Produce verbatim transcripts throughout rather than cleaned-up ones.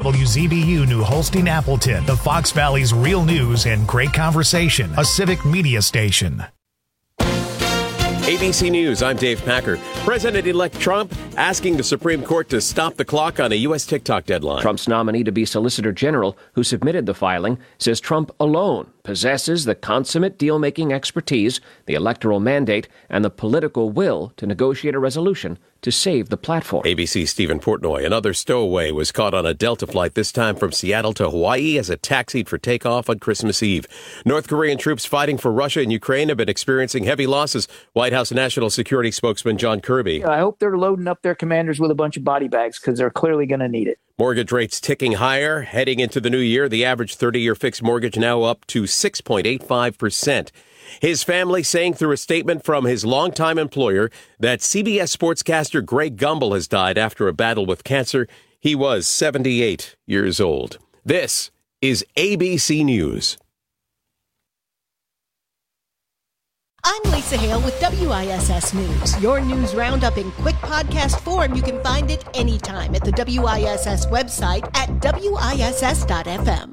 W Z B U New Holstein Appleton, the Fox Valley's real news and great conversation, a civic media station. A B C News, I'm Dave Packer. President-elect Trump asking the Supreme Court to stop the clock on a U S TikTok deadline. Trump's nominee to be Solicitor General, who submitted the filing, says Trump alone possesses the consummate deal-making expertise, the electoral mandate, and the political will to negotiate a resolution to save the platform. A B C's Stephen Portnoy. Another stowaway was caught on a Delta flight, this time from Seattle to Hawaii, as it taxied for takeoff on Christmas Eve. North Korean troops fighting for Russia and Ukraine have been experiencing heavy losses. White House National Security spokesman John Kirby. I hope they're loading up their commanders with a bunch of body bags because they're clearly going to need it. Mortgage rates ticking higher. Heading into the new year, the average thirty-year fixed mortgage now up to six point eight five percent. His family saying through a statement from his longtime employer that C B S sportscaster Greg Gumbel has died after a battle with cancer. He was seventy-eight years old. This is A B C News. I'm Lisa Hale with W I S S News. Your news roundup in quick podcast form. You can find it anytime at the W I S S website at W I S S dot F M.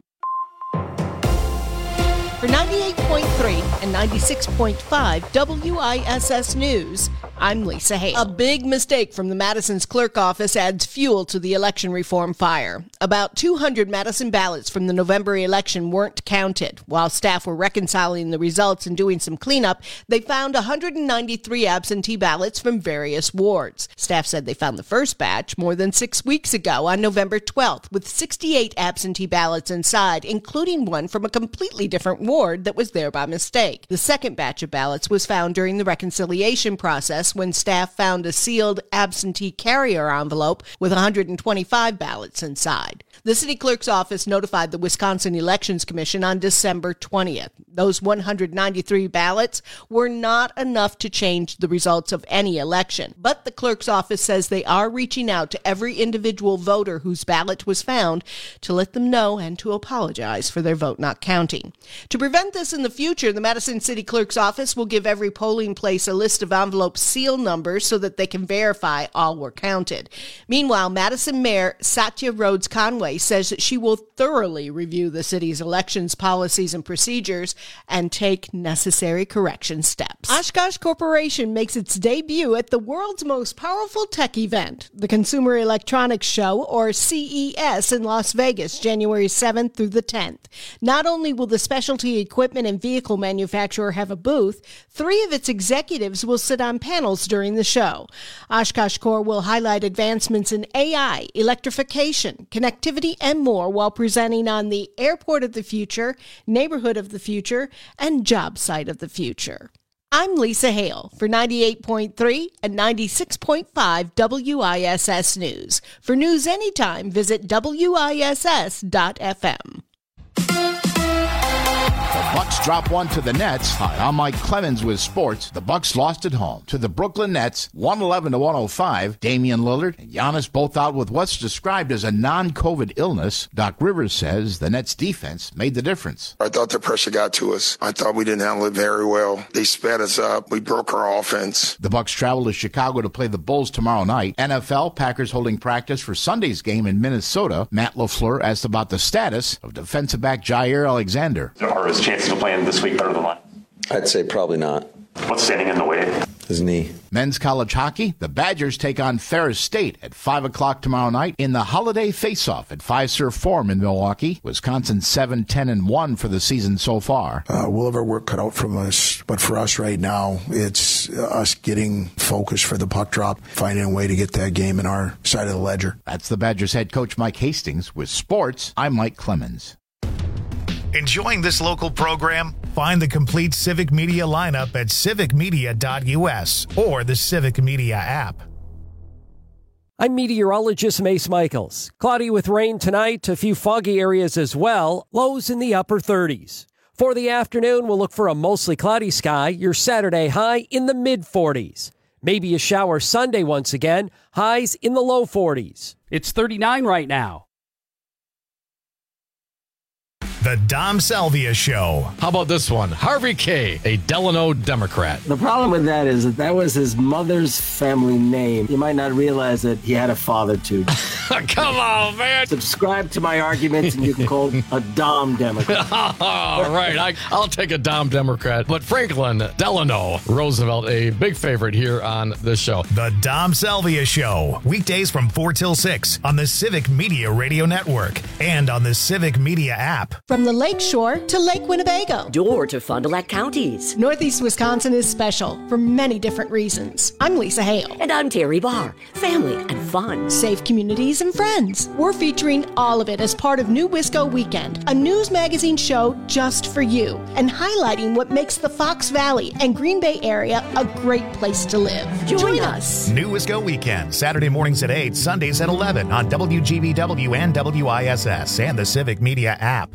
For ninety-eight point three and ninety-six point five W I S S News, I'm Lisa Hale. A big mistake from the Madison's clerk office adds fuel to the election reform fire. About two hundred Madison ballots from the November election weren't counted. While staff were reconciling the results and doing some cleanup, they found one hundred ninety-three absentee ballots from various wards. Staff said they found the first batch more than six weeks ago on November twelfth, with sixty-eight absentee ballots inside, including one from a completely different ward that was there by mistake. The second batch of ballots was found during the reconciliation process when staff found a sealed absentee carrier envelope with one hundred twenty-five ballots inside. The city clerk's office notified the Wisconsin Elections Commission on December twentieth. Those one hundred ninety-three ballots were not enough to change the results of any election, but the clerk's office says they are reaching out to every individual voter whose ballot was found to let them know and to apologize for their vote not counting. To prevent this in the future, the Madison City Clerk's office will give every polling place a list of envelope seal numbers so that they can verify all were counted. Meanwhile, Madison Mayor Satya Rhodes Conway says that she will thoroughly review the city's elections policies and procedures and take necessary correction steps. Oshkosh Corporation makes its debut at the world's most powerful tech event, the Consumer Electronics Show, or C E S, in Las Vegas, January seventh through the tenth. Not only will the specialty equipment and vehicle manufacturer have a booth, three of its executives will sit on panels during the show. Oshkosh Corp will highlight advancements in A I, electrification, connectivity, and more while presenting on the Airport of the Future, Neighborhood of the Future, and Job Site of the Future. I'm Lisa Hale for ninety-eight point three and ninety-six point five W I S S News. For news anytime, visit W I S S dot F M. The Bucks drop one to the Nets. Hi, I'm Mike Clemens with sports. The Bucks lost at home to the Brooklyn Nets, one eleven to one oh five. Damian Lillard and Giannis both out with what's described as a non-COVID illness. Doc Rivers says the Nets defense made the difference. I thought the pressure got to us. I thought we didn't handle it very well. They sped us up. We broke our offense. The Bucks travel to Chicago to play the Bulls tomorrow night. N F L, Packers holding practice for Sunday's game in Minnesota. Matt LaFleur asked about the status of defensive back Jair Alexander. Are his chances of playing this week better than last? I'd say probably not. What's standing in the way? His knee. Men's college hockey, the Badgers take on Ferris State at five o'clock tomorrow night in the Holiday Face-Off at Fiserv Forum in Milwaukee. Wisconsin seven ten and one for the season so far. Uh, we'll have our work cut out from us, but for us right now, it's us getting focused for the puck drop, finding a way to get that game in our side of the ledger. That's the Badgers head coach Mike Hastings. With sports, I'm Mike Clemens. Enjoying this local program? Find the complete Civic Media lineup at civic media dot U S or the Civic Media app. I'm meteorologist Mace Michaels. Cloudy with rain tonight, a few foggy areas as well, lows in the upper thirties. For the afternoon, we'll look for a mostly cloudy sky, your Saturday high in the mid-forties. Maybe a shower Sunday once again, highs in the low forties. It's thirty-nine right now. The Dom Salvia Show. How about this one? Harvey K., a Delano Democrat. The problem with that is that that was his mother's family name. You might not realize that he had a father, too. Come on, man. Subscribe to my arguments, and you can call a Dom Democrat. All right, I, I'll take a Dom Democrat. But Franklin Delano Roosevelt, a big favorite here on this show. The Dom Salvia Show. Weekdays from four till six on the Civic Media Radio Network and on the Civic Media app. From the Lake Shore to Lake Winnebago. Door to Fond du Lac counties. Northeast Wisconsin is special for many different reasons. I'm Lisa Hale. And I'm Terry Barr. Family and fun. Safe communities and friends. We're featuring all of it as part of New Wisco Weekend, a news magazine show just for you, and highlighting what makes the Fox Valley and Green Bay area a great place to live. Join, Join us. us. New Wisco Weekend, Saturday mornings at eight, Sundays at eleven on W G B W and W I S S and the Civic Media app.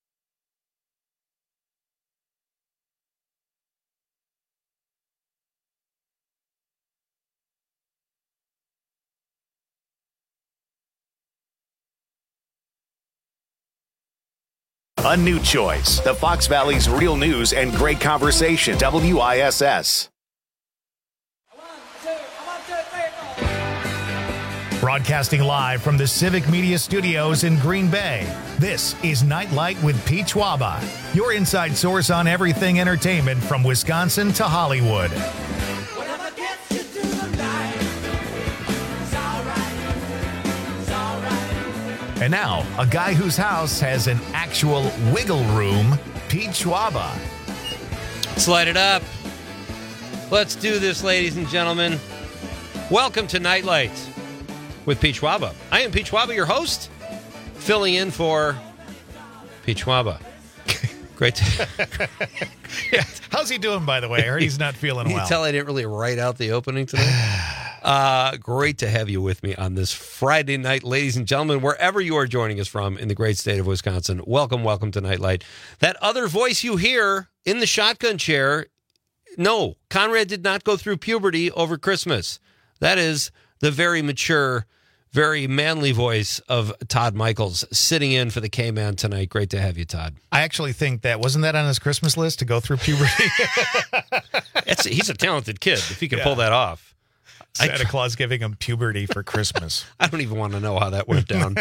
A new choice. The Fox Valley's real news and great conversation. W I S S. Broadcasting live from the Civic Media Studios in Green Bay. This is Nightlight with Pete Schwaba, your inside source on everything entertainment from Wisconsin to Hollywood. And now, a guy whose house has an actual wiggle room, Pete Schwaba. Let's light it up. Let's do this, ladies and gentlemen. Welcome to Nightlight with Pete Schwaba. I am Pete Schwaba, your host, filling in for Pete Schwaba. Great to... Yeah. How's he doing, by the way? I heard he's not feeling well. You can tell I didn't really write out the opening today. Uh, great to have you with me on this Friday night, ladies and gentlemen, wherever you are joining us from in the great state of Wisconsin. Welcome, welcome to Nightlight. That other voice you hear in the shotgun chair, no, Conrad did not go through puberty over Christmas. That is the very mature, very manly voice of Todd Michaels sitting in for the K-Man tonight. Great to have you, Todd. I actually think that, wasn't that on his Christmas list to go through puberty? It's, he's a talented kid if he can Yeah. pull that off. Santa I, Claus giving him puberty for Christmas. I don't even want to know how that went down.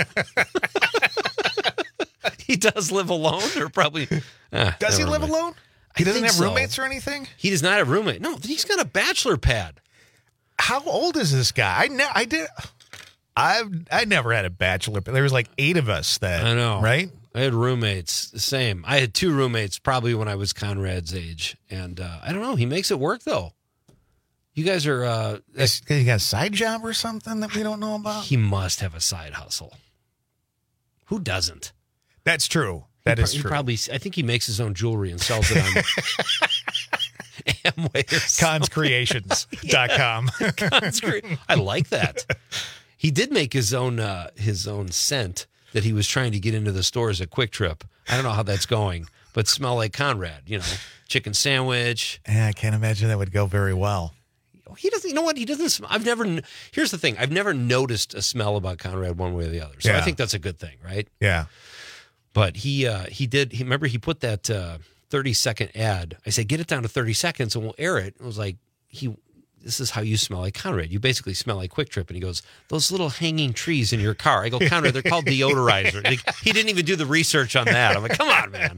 He does live alone, or probably... Ah, does he live mind. alone? He I doesn't have so. roommates or anything? He does not have roommate. No, he's got a bachelor pad. How old is this guy? I ne- I did... I've I never had a bachelor pad. There was like eight of us that... I know. Right? I had roommates, the same. I had two roommates probably when I was Conrad's age. And uh, I don't know. He makes it work, though. You guys are... Uh, Is, he got a side job or something that we don't know about? He must have a side hustle. Who doesn't? That's true. That he is pro- true. He probably, I think he makes his own jewelry and sells it on Amway or cons creations dot com. Cons Cre- I like that. He did make his own uh, his own scent that he was trying to get into the stores at Quick Trip. I don't know how that's going, but smell like Conrad, you know, chicken sandwich. Yeah, I can't imagine that would go very well. He doesn't, you know what? He doesn't, sm- I've never, here's the thing. I've never noticed a smell about Conrad one way or the other. So Yeah. I think that's a good thing, right? Yeah. But he, uh, he did, he, remember he put that uh, thirty second ad. I said, get it down to thirty seconds and we'll air it. It was like, he, this is how you smell like Conrad. You basically smell like Quick Trip. And he goes, those little hanging trees in your car. I go, Conrad, they're called deodorizer. Like, he didn't even do the research on that. I'm like, come on, man.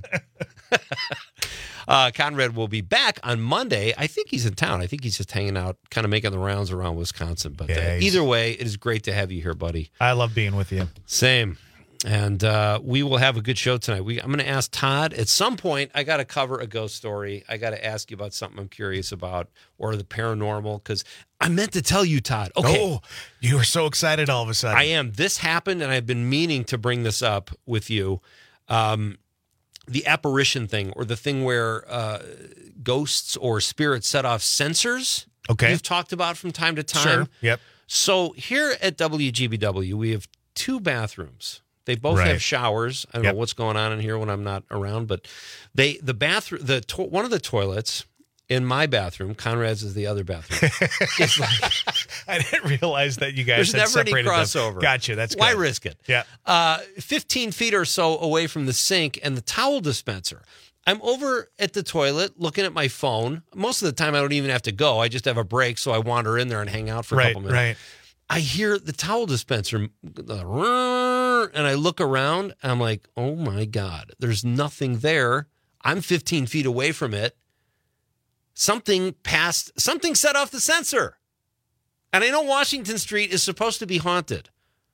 Uh, Conrad will be back on Monday. I think he's in town. I think he's just hanging out, kind of making the rounds around Wisconsin. But Yeah, uh, he's- either way, it is great to have you here, buddy. I love being with you. Same. And uh, we will have a good show tonight. We, I'm going to ask Todd at some point. I got to cover a ghost story. I got to ask you about something I'm curious about, or the paranormal, because I meant to tell you, Todd. Okay. Oh, you were so excited all of a sudden. I am. This happened, and I've been meaning to bring this up with you. Um, the apparition thing, or the thing where uh, ghosts or spirits set off sensors. Okay. You've talked about from time to time. Sure. Yep. So here at W G B W, we have two bathrooms. They both Right. have showers. I don't Yep. know what's going on in here when I'm not around, but they the bathroom the to- one of the toilets in my bathroom, Conrad's is the other bathroom. It's like I didn't realize that you guys There's had never any separated them. crossover. Gotcha. That's Why good. risk it? Yeah. Uh, fifteen feet or so away from the sink and the towel dispenser. I'm over at the toilet looking at my phone. Most of the time, I don't even have to go. I just have a break, so I wander in there and hang out for a Right, couple minutes. right. I hear the towel dispenser, and I look around, and I'm like, oh, my God. There's nothing there. I'm fifteen feet away from it. Something passed, something set off the sensor. And I know Washington Street is supposed to be haunted.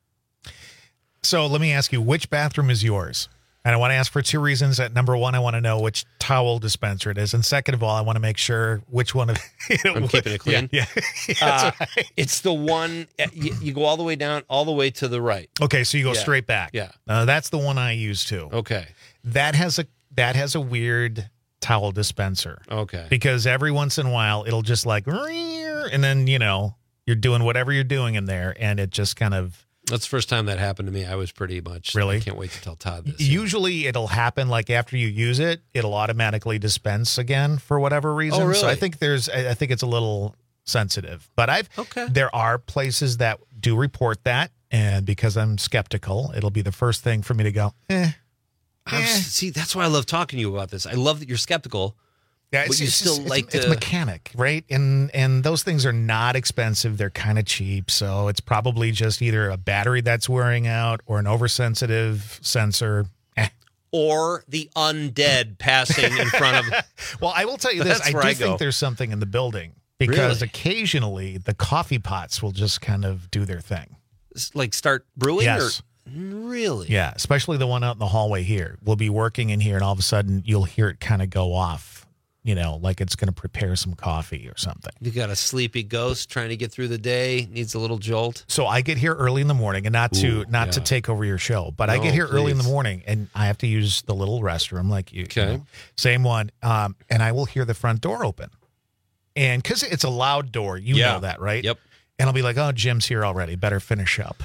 So let me ask you, which bathroom is yours? And I want to ask for two reasons. That number one, I want to know which towel dispenser it is. And second of all, I want to make sure which one of you know, I'm keeping it clean. Yeah. yeah. Uh, That's right. It's the one, you, you go all the way down, all the way to the right. Okay, so you go Yeah. straight back. Yeah. Uh, that's the one I use too. Okay. That has a that has a weird towel dispenser. Okay. Because every once in a while it'll just like, and then, you know, you're doing whatever you're doing in there, and it just kind of. That's the first time that happened to me. I was pretty much. Really? I can't wait to tell Todd this. Usually it'll happen like after you use it, it'll automatically dispense again for whatever reason. Oh, really? So I think there's, I I think it's a little sensitive, but I've, Okay. there are places that do report that. And because I'm skeptical, it'll be the first thing for me to go, eh. I'm- See, that's why I love talking to you about this. I love that you're skeptical. Yeah, but you still it's, like it's to. mechanic, right? And and those things are not expensive. They're kind of cheap. So it's probably just either a battery that's wearing out or an oversensitive sensor. Eh. Or the undead passing in front of. Well, I will tell you this. That's I do where I think go. there's something in the building because Really? occasionally the coffee pots will just kind of do their thing. Like start brewing? Yes. Or, really? Yeah, especially the one out in the hallway here. We'll be working in here and all of a sudden you'll hear it kind of go off, you know, like it's going to prepare some coffee or something. You got a sleepy ghost trying to get through the day, needs a little jolt. So I get here early in the morning, and not to Ooh, not to yeah. take over your show, but I No, get here early in the please. morning, and I have to use the little restroom, like you. Okay. you know, same one, um, and I will hear the front door open, and because it's a loud door, you Yeah. know that, right? Yep. And I'll be like, "Oh, Jim's here already. Better finish up."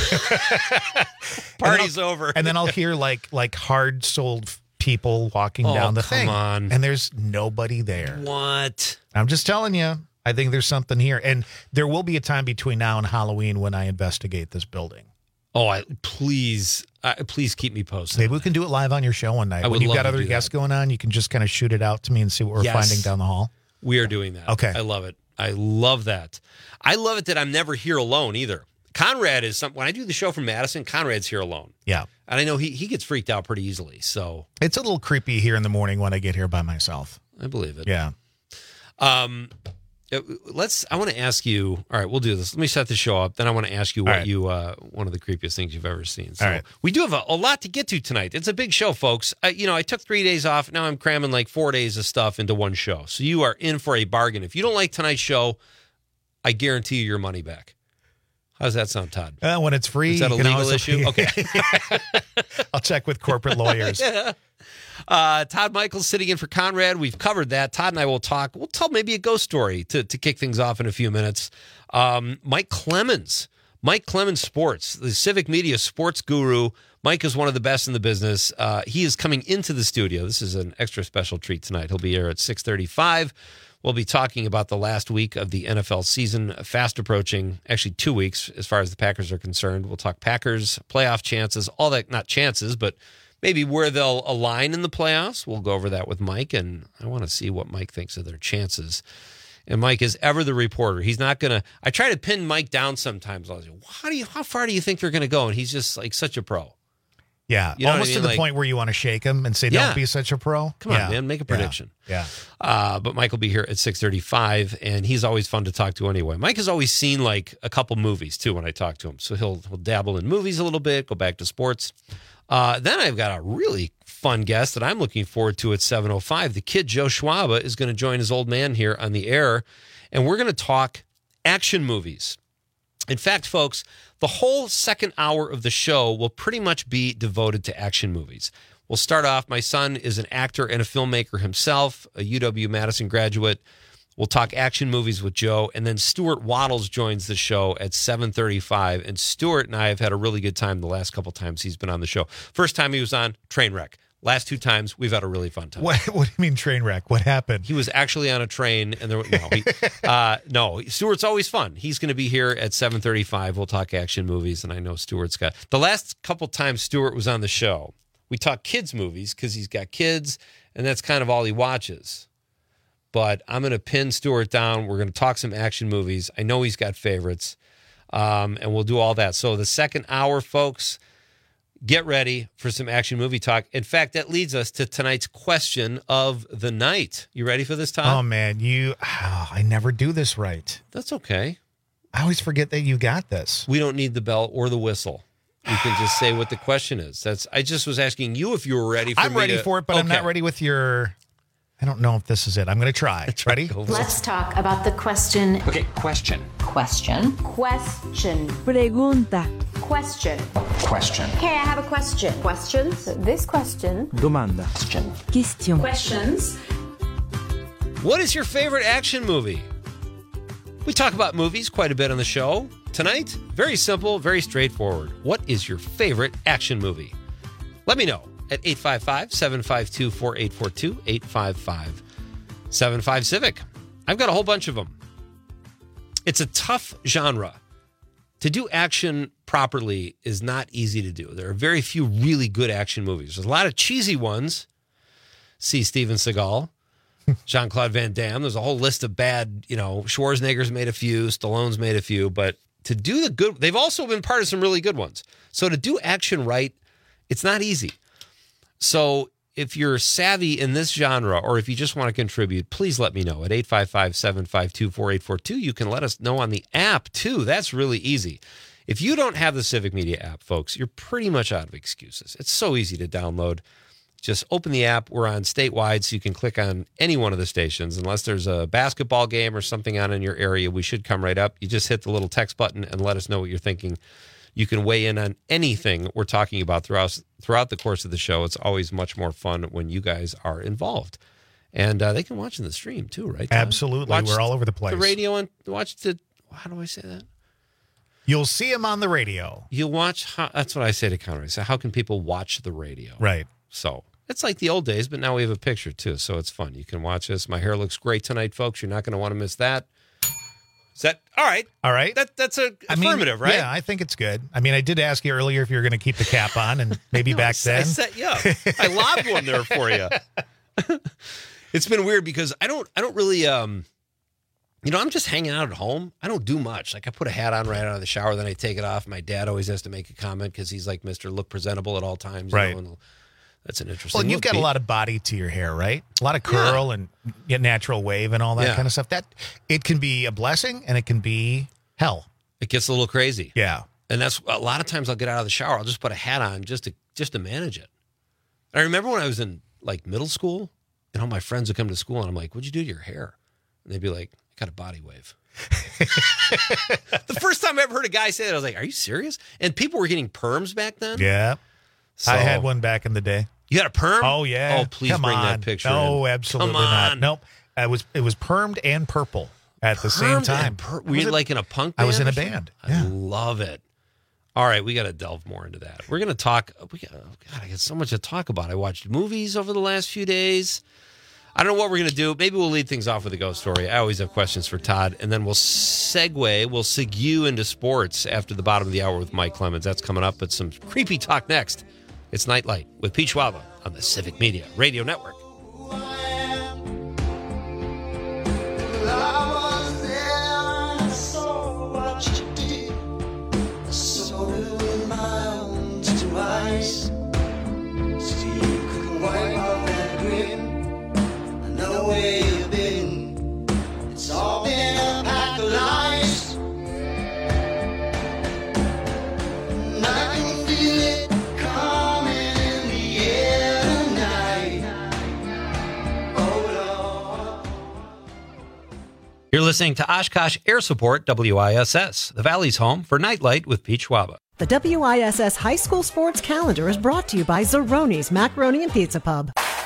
Party's and over. And then I'll hear like like hard souled people walking Oh, down the come thing, on. and there's nobody there. What? I'm just telling you. I think there's something here, and there will be a time between now and Halloween when I investigate this building. Oh, I, please, uh, please keep me posted. Maybe we can do it live on your show one night. I would when you've love got to other do guests that. going on, you can just kind of shoot it out to me and see what we're Yes. finding down the hall. We are doing that. Okay. I love it. I love that. I love it that I'm never here alone either. Conrad is some when I do the show from Madison, Conrad's here alone. Yeah. And I know he, he gets freaked out pretty easily. So It's a little creepy here in the morning when I get here by myself. I believe it. Yeah. Um, uh, let's. I want to ask you. All right, we'll do this. Let me set the show up. Then I want to ask you what All right. you uh, one of the creepiest things you've ever seen. So All right. we do have a, a lot to get to tonight. It's a big show, folks. I, you know, I took three days off. Now I'm cramming like four days of stuff into one show. So you are in for a bargain. If you don't like tonight's show, I guarantee you your money back. How does that sound, Todd? Uh, when it's free, Is that a you can legal always- issue? Okay. I'll check with corporate lawyers. Yeah. Uh, Todd Michaels sitting in for Conrad. We've covered that. Todd and I will talk. We'll tell maybe a ghost story to, to kick things off in a few minutes. Um, Mike Clemens. Mike Clemens Sports, the Civic Media sports guru. Mike is one of the best in the business. Uh, he is coming into the studio. This is an extra special treat tonight. He'll be here at six thirty-five. We'll be talking about the last week of the N F L season, fast approaching, actually two weeks as far as the Packers are concerned. We'll talk Packers, playoff chances, all that, not chances, but maybe where they'll align in the playoffs. We'll go over that with Mike, and I want to see what Mike thinks of their chances. And Mike is ever the reporter. He's not going to, I try to pin Mike down sometimes. I was like, how do you, how far do you think they're going to go? And he's just like such a pro. Yeah. You know what I Almost mean? to the Like- point where you want to shake him and say, Yeah. don't be such a pro. Come on, Yeah. man, make a Yeah. prediction. Yeah. Uh, but Mike will be here at six thirty-five, and he's always fun to talk to anyway. Mike has always seen like a couple movies, too, when I talk to him. So he'll, he'll dabble in movies a little bit, go back to sports. Uh, then I've got a really fun guest that I'm looking forward to at seven oh five. The kid, Joe Schwaba, is going to join his old man here on the air, and we're going to talk action movies. In fact, folks, the whole second hour of the show will pretty much be devoted to action movies. We'll start off. My son is an actor and a filmmaker himself, a U W-Madison graduate. We'll talk action movies with Joe. And then Stuart Waddles joins the show at seven thirty-five. And Stuart and I have had a really good time the last couple times he's been on the show. First time he was on, Trainwreck. Last two times, we've had a really fun time. What, what do you mean train wreck? What happened? He was actually on a train, and there no, he, uh, no. Stuart's always fun. He's going to be here at seven thirty-five. We'll talk action movies, and I know Stuart's got the last couple times Stuart was on the show. We talk kids movies because he's got kids, and that's kind of all he watches. But I'm going to pin Stuart down. We're going to talk some action movies. I know he's got favorites, um, and we'll do all that. So the second hour, folks. Get ready for some action movie talk. In fact, that leads us to tonight's question of the night. You ready for this, Tom? Oh, man, you, oh, I never do this right. That's okay. I always forget that you got this. We don't need the bell or the whistle. We can just say what the question is. That's. I just was asking you if you were ready for I'm me ready to, for it, but okay. I'm not ready with your, I don't know if this is it. I'm going to try. Ready? Let's talk about the question. Okay, question. Question. Question. Pregunta. Question. Question. Okay, I have a question. Questions? This question. Domanda. Question. Question. Questions. What is your favorite action movie? We talk about movies quite a bit on the show. Tonight, very simple, very straightforward. What is your favorite action movie? Let me know at eight five five, seven five two, four eight four two, eight five five, seven five Civic. I've got a whole bunch of them. It's a tough genre. To do action properly is not easy to do. There are very few really good action movies. There's a lot of cheesy ones. See Steven Seagal, Jean-Claude Van Damme. There's a whole list of bad, you know, Schwarzenegger's made a few, Stallone's made a few, but to do the good, they've also been part of some really good ones. So to do action right, it's not easy. So if you're savvy in this genre, or if you just want to contribute, please let me know at eight five five, seven five two, four eight four two. You can let us know on the app, too. That's really easy. If you don't have the Civic Media app, folks, you're pretty much out of excuses. It's so easy to download. Just open the app. We're on statewide, so you can click on any one of the stations. Unless there's a basketball game or something on in your area, we should come right up. You just hit the little text button and let us know what you're thinking. You can weigh in on anything we're talking about throughout throughout the course of the show. It's always much more fun when you guys are involved. And uh, they can watch in the stream, too, right, Tom? Absolutely. Watch We're all over the place. The radio and watch the, how do I say that? You'll see them on the radio. You'll watch, how, that's what I say to Conrad. So how can people watch the radio? Right. So it's like the old days, but now we have a picture, too. So it's fun. You can watch this. My hair looks great tonight, folks. You're not going to want to miss that. Is that all right? All right. That that's a I mean, affirmative, right? Yeah, I think it's good. I mean, I did ask you earlier if you were going to keep the cap on, and maybe no, back I, then. I set you up. I lobbed one there for you. It's been weird because I don't I don't really um you know, I'm just hanging out at home. I don't do much. Like I put a hat on right out of the shower, then I take it off. My dad always has to make a comment because he's like Mister Look presentable at all times. Right. You know, and that's an interesting. Well, and you've look, got Pete. a lot of body to your hair, right? A lot of curl Yeah. and get natural wave and all that Yeah. kind of stuff. That it can be a blessing and it can be hell. It gets a little crazy. Yeah. And that's a lot of times I'll get out of the shower. I'll just put a hat on just to just to manage it. I remember when I was in like middle school, and all my friends would come to school, and I'm like, "What'd you do to your hair?" And they'd be like, "I got a body wave." The first time I ever heard a guy say that, I was like, "Are you serious?" And people were getting perms back then. Yeah. So- I had one back in the day. You had a perm? Oh, yeah. Oh, please Come bring on. that picture. No, in. absolutely Come not. on. Nope. I was, it was permed and purple at the same Permed time. and per- were you Was it- like in a punk I band? was in or a something? band. I Yeah. love it. All right, we got to delve more into that. We're going to talk. We got, oh God, I got so much to talk about. I watched movies over the last few days. I don't know what we're going to do. Maybe we'll lead things off with a ghost story. I always have questions for Todd. And then we'll segue, we'll segue into sports after the bottom of the hour with Mike Clemens. That's coming up, but some creepy talk next. It's Nightlight with Pete Schwaba on the Civic Media Radio Network. You're listening to Oshkosh Air Support, W I S S, the Valley's home for Nightlight with Pete Schwaba. The W I S S High School Sports Calendar is brought to you by Zeroni's Macaroni and Pizza Pub.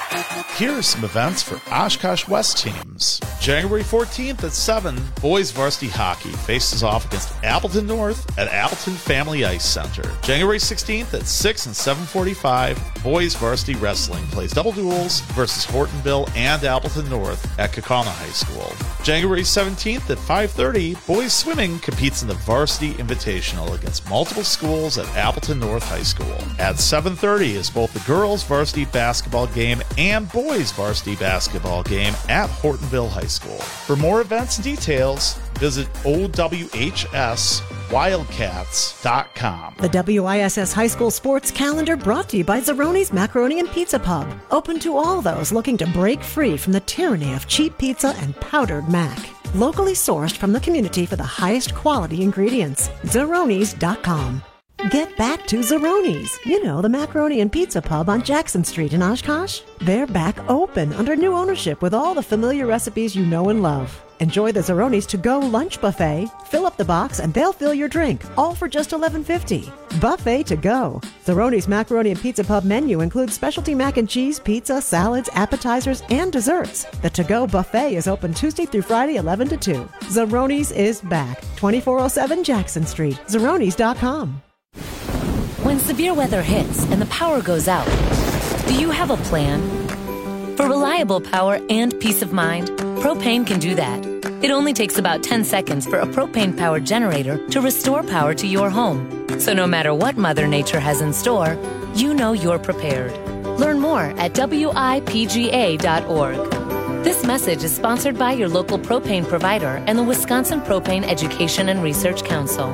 Here are some events for Oshkosh West teams. January fourteenth at seven, boys varsity hockey faces off against Appleton North at Appleton Family Ice Center. January sixteenth at six and seven forty-five, boys varsity wrestling plays double duels versus Hortonville and Appleton North at Kaukauna High School. January seventeenth at five thirty, boys swimming competes in the Varsity Invitational against multiple schools at Appleton North High School. At seven thirty is both the girls varsity basketball game and boys varsity basketball game at Hortonville High School. For more events and details, visit O W H S wildcats dot com. The W I S S High School Sports Calendar brought to you by Zeroni's Macaroni and Pizza Pub. Open to all those looking to break free from the tyranny of cheap pizza and powdered mac. Locally sourced from the community for the highest quality ingredients. Zeronis dot com. Get back to Zeroni's. You know, the Macaroni and Pizza Pub on Jackson Street in Oshkosh. They're back open under new ownership with all the familiar recipes you know and love. Enjoy the Zeroni's to-go lunch buffet. Fill up the box and they'll fill your drink, all for just eleven fifty. Buffet to go. Zeroni's Macaroni and Pizza Pub menu includes specialty mac and cheese, pizza, salads, appetizers, and desserts. The to-go buffet is open Tuesday through Friday, eleven to two. Zeroni's is back. twenty-four oh seven Jackson Street. Zeronis dot com. When severe weather hits and the power goes out, do you have a plan? For reliable power and peace of mind, Propane can do that. It only takes about ten seconds for a propane-powered generator to restore power to your home. So no matter what Mother Nature has in store, you know you're prepared. Learn more at W I P G A dot org. This message is sponsored by your local propane provider and the Wisconsin Propane Education and Research Council.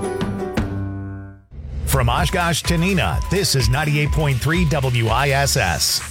From Oshkosh to Neenah, this is ninety-eight point three W I S S.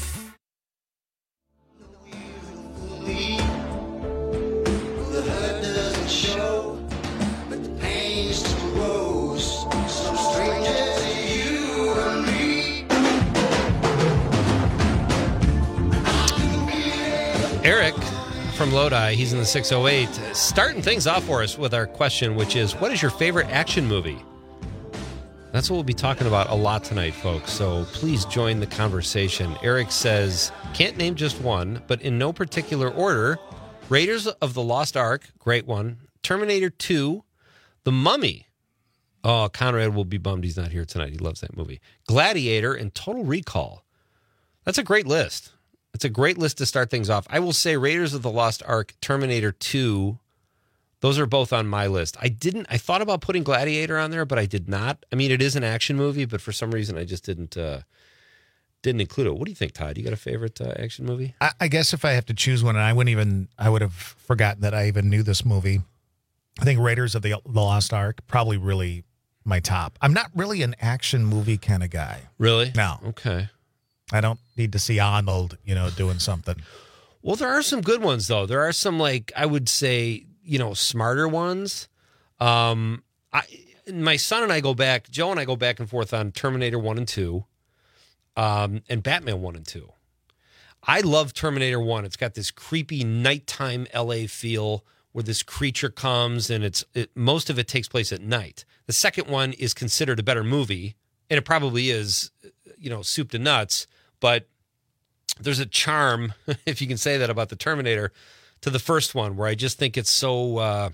Eric from Lodi, he's in the six oh eight, starting things off for us with our question, which is, what is your favorite action movie? That's what we'll be talking about a lot tonight, folks, so please join the conversation. Eric says, can't name just one, but in no particular order, Raiders of the Lost Ark, great one, Terminator two, The Mummy. Oh, Conrad will be bummed he's not here tonight. He loves that movie. Gladiator and Total Recall. That's a great list. It's a great list to start things off. I will say Raiders of the Lost Ark, Terminator two, those are both on my list. I didn't, I thought about putting Gladiator on there, but I did not. I mean, it is an action movie, but for some reason I just didn't uh, didn't include it. What do you think, Todd? You got a favorite uh, action movie? I, I guess if I have to choose one, and I wouldn't even, I would have forgotten that I even knew this movie. I think Raiders of the, the Lost Ark, probably really my top. I'm not really an action movie kind of guy. Really? No. Okay. I don't need to see Arnold, you know, doing something. Well, there are some good ones, though. There are some, like, I would say, you know, smarter ones. Um, I, my son and I go back, Joe and I go back and forth on Terminator one and two, um, and Batman one and two. I love Terminator one. It's got this creepy nighttime L A feel where this creature comes, and it's it, most of it takes place at night. The second one is considered a better movie, and it probably is, you know, soup to nuts. But there's a charm, if you can say that about the Terminator, to the first one, where I just think it's so uh,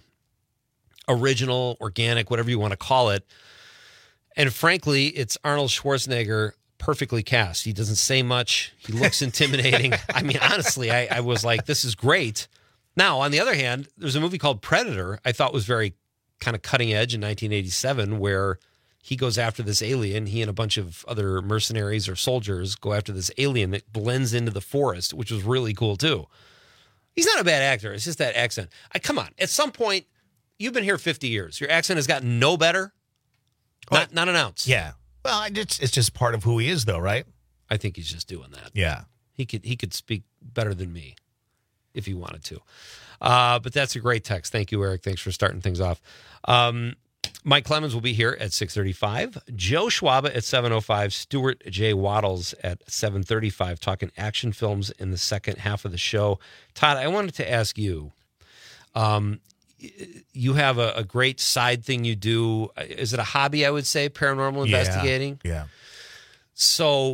original, organic, whatever you want to call it. And frankly, it's Arnold Schwarzenegger perfectly cast. He doesn't say much. He looks intimidating. I mean, honestly, I, I was like, this is great. Now, on the other hand, there's a movie called Predator I thought was very kind of cutting edge in nineteen eighty-seven, where he goes after this alien. He and a bunch of other mercenaries or soldiers go after this alien that blends into the forest, which was really cool too. He's not a bad actor. It's just that accent. I come on. At some point, you've been here fifty years. Your accent has gotten no better. Not, oh, not an ounce. Yeah. Well, I just, it's just part of who he is, though, right? I think he's just doing that. Yeah. He could he could speak better than me if he wanted to. Uh, but that's a great text. Thank you, Eric. Thanks for starting things off. Um, Mike Clemens will be here at six thirty-five. Joe Schwaba at seven oh five. Stuart J. Waddles at seven thirty-five, talking action films in the second half of the show. Todd, I wanted to ask you, um, you have a, a great side thing you do. Is it a hobby, I would say, paranormal investigating? Yeah. yeah. So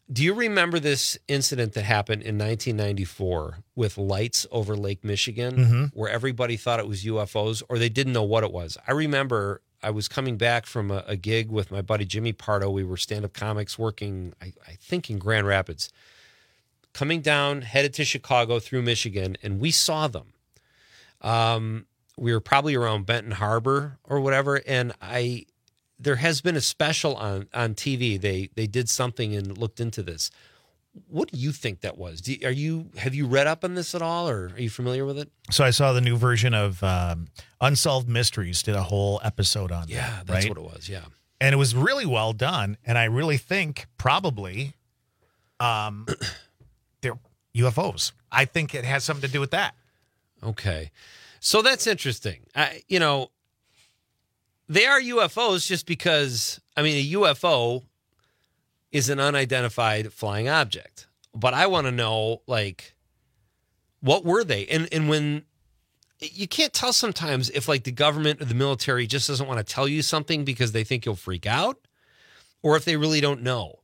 Do you remember this incident that happened in nineteen ninety-four with lights over Lake Michigan, mm-hmm. where everybody thought it was U F Os or they didn't know what it was? I remember I was coming back from a, a gig with my buddy Jimmy Pardo. We were stand-up comics working, I, I think, in Grand Rapids. Coming down, headed to Chicago through Michigan, and we saw them. Um, we were probably around Benton Harbor or whatever, and I... There has been a special on, on T V. They they did something and looked into this. What do you think that was? Do, are you have you read up on this at all, or are you familiar with it? So I saw the new version of um, Unsolved Mysteries did a whole episode on yeah, that. that's right? what it was. Yeah, and it was really well done. And I really think probably um, they're U F Os. I think it has something to do with that. Okay, so that's interesting. I, you know. They are U F Os just because, I mean, a U F O is an unidentified flying object. But I want to know, like, what were they? And and when, you can't tell sometimes if, like, the government or the military just doesn't want to tell you something because they think you'll freak out, or if they really don't know.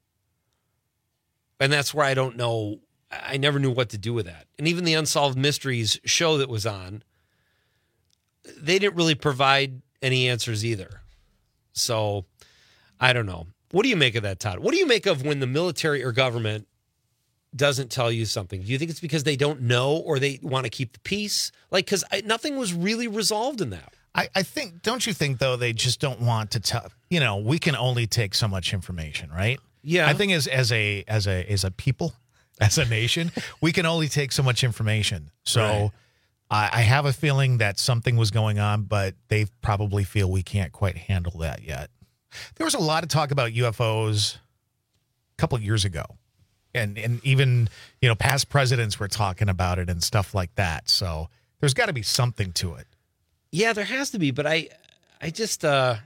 And that's where I don't know. I never knew what to do with that. And even the Unsolved Mysteries show that was on, they didn't really provide any answers either. So I don't know. What do you make of that, Todd? What do you make of when the military or government doesn't tell you something? Do you think it's because they don't know or they want to keep the peace? Like, because nothing was really resolved in that. I, I think, don't you think, though, they just don't want to tell, you know, we can only take so much information, right? Yeah. I think as, as a, as a, as a people, as a nation, we can only take so much information. So right. I have a feeling that something was going on, but they probably feel we can't quite handle that yet. There was a lot of talk about U F Os a couple of years ago, and and even, you know, past presidents were talking about it and stuff like that. So there's got to be something to it. Yeah, there has to be, but I, I just, uh,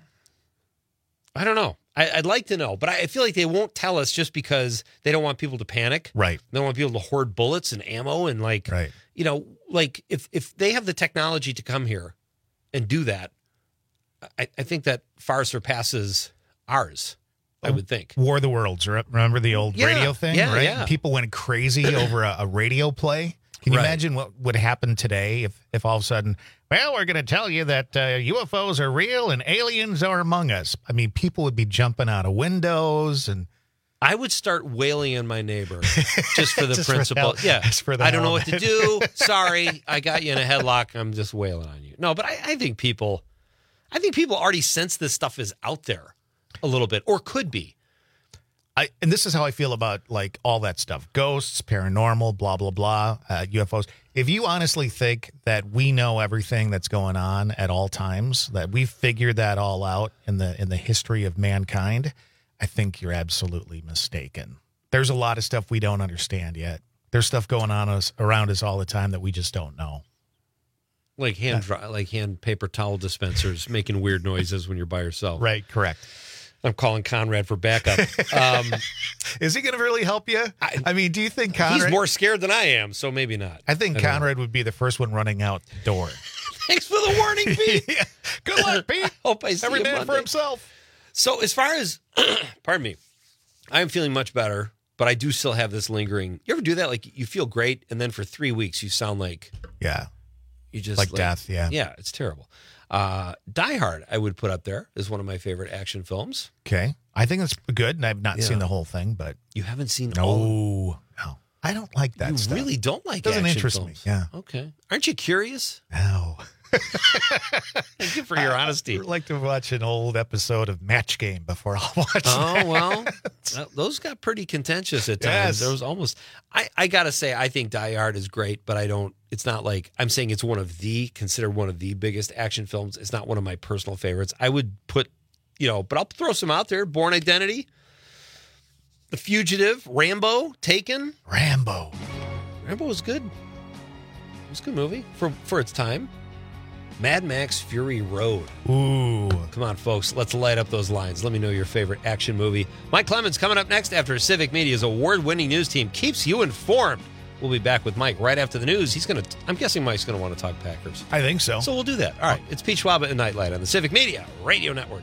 I don't know. I, I'd like to know, but I feel like they won't tell us just because they don't want people to panic. Right. They don't want people to hoard bullets and ammo and like, right. you know, like if, if they have the technology to come here and do that, I, I think that far surpasses ours, I would think. War of the Worlds. Remember the old yeah, radio thing, yeah, right? Yeah. People went crazy over a, a radio play. Can you right. imagine what would happen today if, if all of a sudden, well, we're going to tell you that uh, U F Os are real and aliens are among us? I mean, people would be jumping out of windows, and I would start wailing on my neighbor just for the just principle. For yeah, for the I don't know helmet. what to do. Sorry, I got you in a headlock. I'm just wailing on you. No, but I, I think people, I think people already sense this stuff is out there a little bit, or could be. I, and this is how I feel about like all that stuff. Ghosts, paranormal, blah, blah, blah, uh, U F Os. If you honestly think that we know everything that's going on at all times, that we've figured that all out in the in the history of mankind, I think you're absolutely mistaken. There's a lot of stuff we don't understand yet. There's stuff going on us around us all the time that we just don't know. Like hand dry, like hand paper towel dispensers making weird noises when you're by yourself. Right, correct. I'm calling Conrad for backup. Um, Is he going to really help you? I, I mean, do you think Conrad... He's more scared than I am, so maybe not. I think I Conrad know. would be the first one running out the door. Thanks for the warning, Pete. Yeah. Good luck, Pete. I hope I see Every you man Monday. for himself. So as far as, pardon me, I am feeling much better, but I do still have this lingering. You ever do that? Like you feel great, and then for three weeks you sound like... Yeah. You just like, like death, yeah. Yeah, it's terrible. Uh, Die Hard, I would put up there as one of my favorite action films. Okay. I think it's good, and I've not Yeah. seen the whole thing, but... You haven't seen no, all No, I don't like that You stuff. really don't like Doesn't action interest films. me, yeah. Okay. Aren't you curious? No. Thank you for your honesty. I'd like to watch an old episode of Match Game before I'll watch Oh, that. well, th- those got pretty contentious at times. Yes. There was almost, I, I got to say, I think Die Hard is great, but I don't, it's not like, I'm saying it's one of the, considered one of the biggest action films. It's not one of my personal favorites. I would put, you know, but I'll throw some out there. Born Identity, The Fugitive, Rambo, Taken. Rambo. Rambo was good. It was a good movie for, for its time. Mad Max Fury Road. Ooh. Come on, folks. Let's light up those lines. Let me know your favorite action movie. Mike Clemens coming up next after Civic Media's award-winning news team keeps you informed. We'll be back with Mike right after the news. He's going to, I'm guessing Mike's going to want to talk Packers. I think so. So we'll do that. All right. It's Pete Schwab and Nightlight on the Civic Media Radio Network.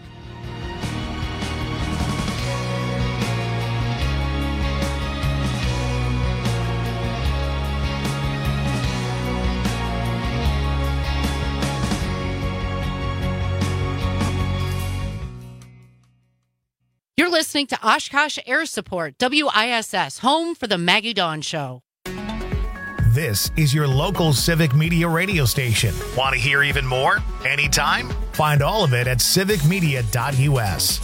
listening to Oshkosh Air Support, W I S S, home for the Maggie Dawn Show. This is your local Civic Media radio station. Want to hear even more? Anytime? Find all of it at civic media dot u s.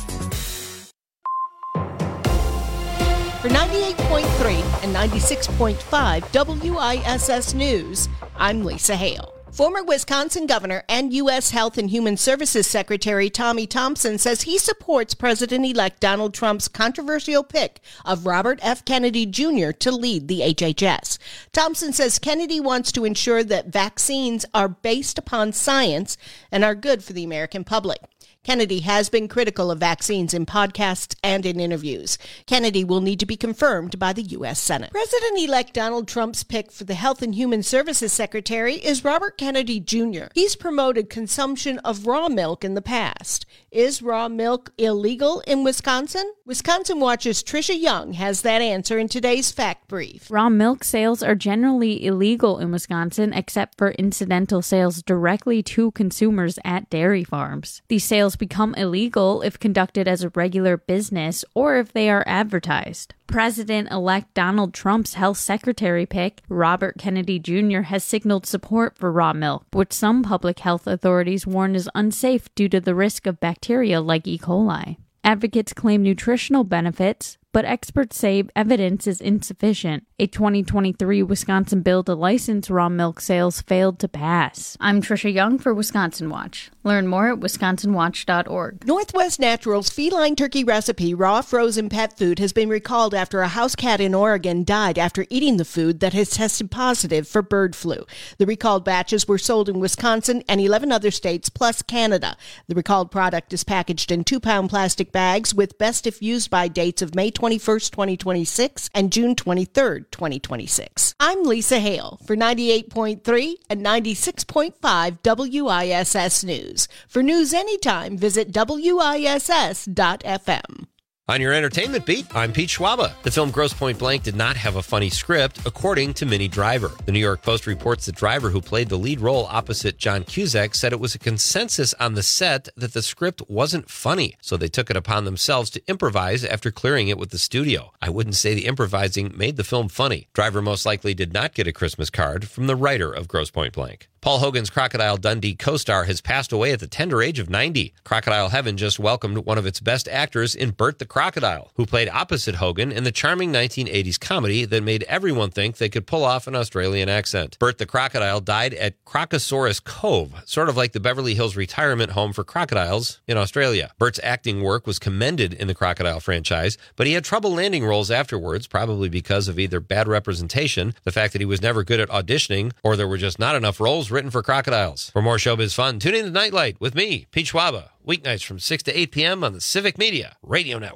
For ninety-eight point three and ninety-six point five W I S S News, I'm Lisa Hale. Former Wisconsin Governor and U S Health and Human Services Secretary Tommy Thompson says he supports President-elect Donald Trump's controversial pick of Robert F. Kennedy Junior to lead the H H S. Thompson says Kennedy wants to ensure that vaccines are based upon science and are good for the American public. Kennedy has been critical of vaccines in podcasts and in interviews. Kennedy will need to be confirmed by the U S Senate. President-elect Donald Trump's pick for the Health and Human Services Secretary is Robert Kennedy Junior He's promoted consumption of raw milk in the past. Is raw milk illegal in Wisconsin? Wisconsin Watch's Trisha Young has that answer in today's Fact Brief. Raw milk sales are generally illegal in Wisconsin, except for incidental sales directly to consumers at dairy farms. These sales become illegal if conducted as a regular business or if they are advertised. President-elect Donald Trump's health secretary pick, Robert Kennedy Junior, has signaled support for raw milk, which some public health authorities warn is unsafe due to the risk of bacteria like E. coli. Advocates claim nutritional benefits, but experts say evidence is insufficient. A twenty twenty-three Wisconsin bill to license raw milk sales failed to pass. I'm Trisha Young for Wisconsin Watch. Learn more at wisconsin watch dot org. Northwest Naturals feline turkey recipe raw frozen pet food has been recalled after a house cat in Oregon died after eating the food that has tested positive for bird flu. The recalled batches were sold in Wisconsin and eleven other states plus Canada. The recalled product is packaged in two-pound plastic bags with best if used by dates of May twenty-first, twenty twenty-six and June twenty-third, twenty twenty-six. I'm Lisa Hale for ninety-eight point three and ninety-six point five W I S S News. For news anytime, visit W I S S dot F M. On your entertainment beat, I'm Pete Schwaba. The film Grosse Pointe Blank did not have a funny script, according to Minnie Driver. The New York Post reports that Driver, who played the lead role opposite John Cusack, said it was a consensus on the set that the script wasn't funny, so they took it upon themselves to improvise after clearing it with the studio. I wouldn't say the improvising made the film funny. Driver most likely did not get a Christmas card from the writer of Grosse Pointe Blank. Paul Hogan's Crocodile Dundee co-star has passed away at the tender age of ninety. Crocodile Heaven just welcomed one of its best actors in Bert the Crocodile, who played opposite Hogan in the charming nineteen eighties comedy that made everyone think they could pull off an Australian accent. Bert the Crocodile died at Crocosaurus Cove, sort of like the Beverly Hills retirement home for crocodiles in Australia. Bert's acting work was commended in the Crocodile franchise, but he had trouble landing roles afterwards, probably because of either bad representation, the fact that he was never good at auditioning, or there were just not enough roles written for crocodiles. For more showbiz fun, tune in to Nightlight with me, Pete Schwaba, weeknights from six to eight p.m. on the Civic Media Radio Network.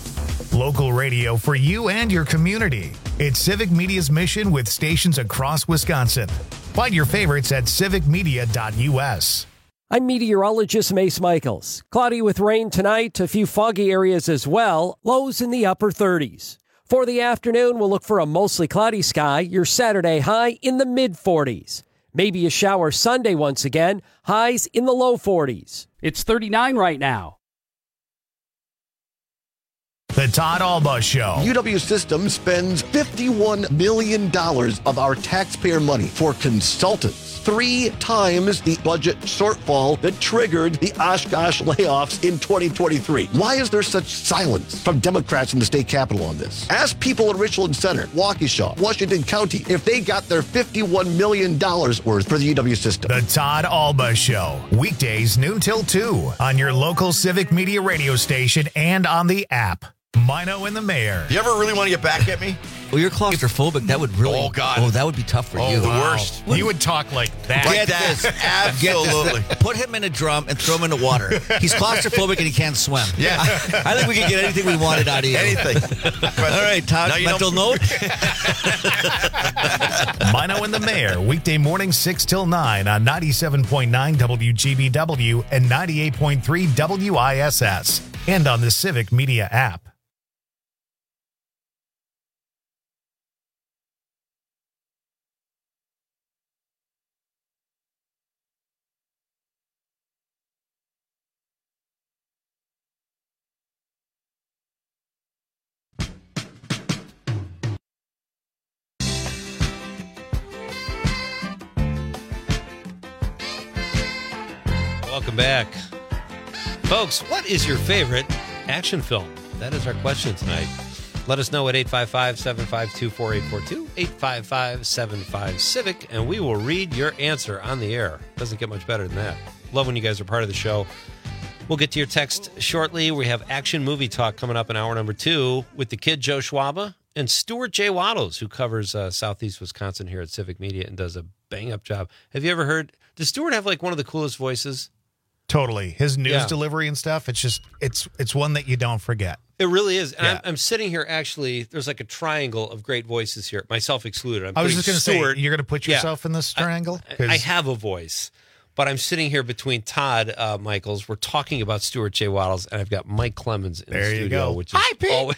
Local radio for you and your community. It's Civic Media's mission with stations across Wisconsin. Find your favorites at civic media dot u s. I'm meteorologist Mace Michaels. Cloudy with rain tonight, a few foggy areas as well, lows in the upper thirties. For the afternoon, we'll look for a mostly cloudy sky, your Saturday high in the mid-forties. Maybe a shower Sunday once again, highs in the low forties. It's thirty-nine right now. The Todd Alba Show. U W Systems spends fifty-one million dollars of our taxpayer money for consultants, three times the budget shortfall that triggered the Oshkosh layoffs in twenty twenty-three. Why is there such silence from Democrats in the state capitol on this? Ask people in Richland Center, Waukesha, Washington County if they got their fifty-one million dollars worth for the U W system. The Todd Alba Show. Weekdays noon till two on your local Civic Media radio station and on the app. Mino and the Mayor. You ever really want to get back at me? Well, you're claustrophobic. That would really. Oh, God. Oh, that would be tough for oh, you. the wow. worst. You would talk like that. Like Get that. This. Absolutely. Get this. Put him in a drum and throw him in the water. He's claustrophobic and he can't swim. Yeah. I think we can get anything we wanted out of you. Anything. All right, Todd, mental note. Mino and the Mayor, weekday morning six till nine on ninety-seven point nine W G B W and ninety-eight point three W I S S and on the Civic Media app. Welcome back. Folks, what is your favorite action film? That is our question tonight. Let us know at eight five five, seven five two, four eight four two, eight five five, seven five, CIVIC, and we will read your answer on the air. Doesn't get much better than that. Love when you guys are part of the show. We'll get to your text shortly. We have Action Movie Talk coming up in hour number two with the kid Joe Schwaba and Stuart J. Waddles, who covers uh, Southeast Wisconsin here at Civic Media and does a bang-up job. Have you ever heard, does Stuart have like one of the coolest voices? Totally. His news Yeah. delivery and stuff, it's just, it's it's one that you don't forget. It really is. And Yeah. I'm, I'm sitting here actually, there's like a triangle of great voices here, myself excluded. I'm I was putting just going to say, Stuart- you're going to put Yeah. yourself in this triangle? I, 'Cause- I have a voice, but I'm sitting here between Todd uh, Michaels. We're talking about Stuart J. Waddles, and I've got Mike Clemens in There the you studio, go. which is Hi, Pete. always...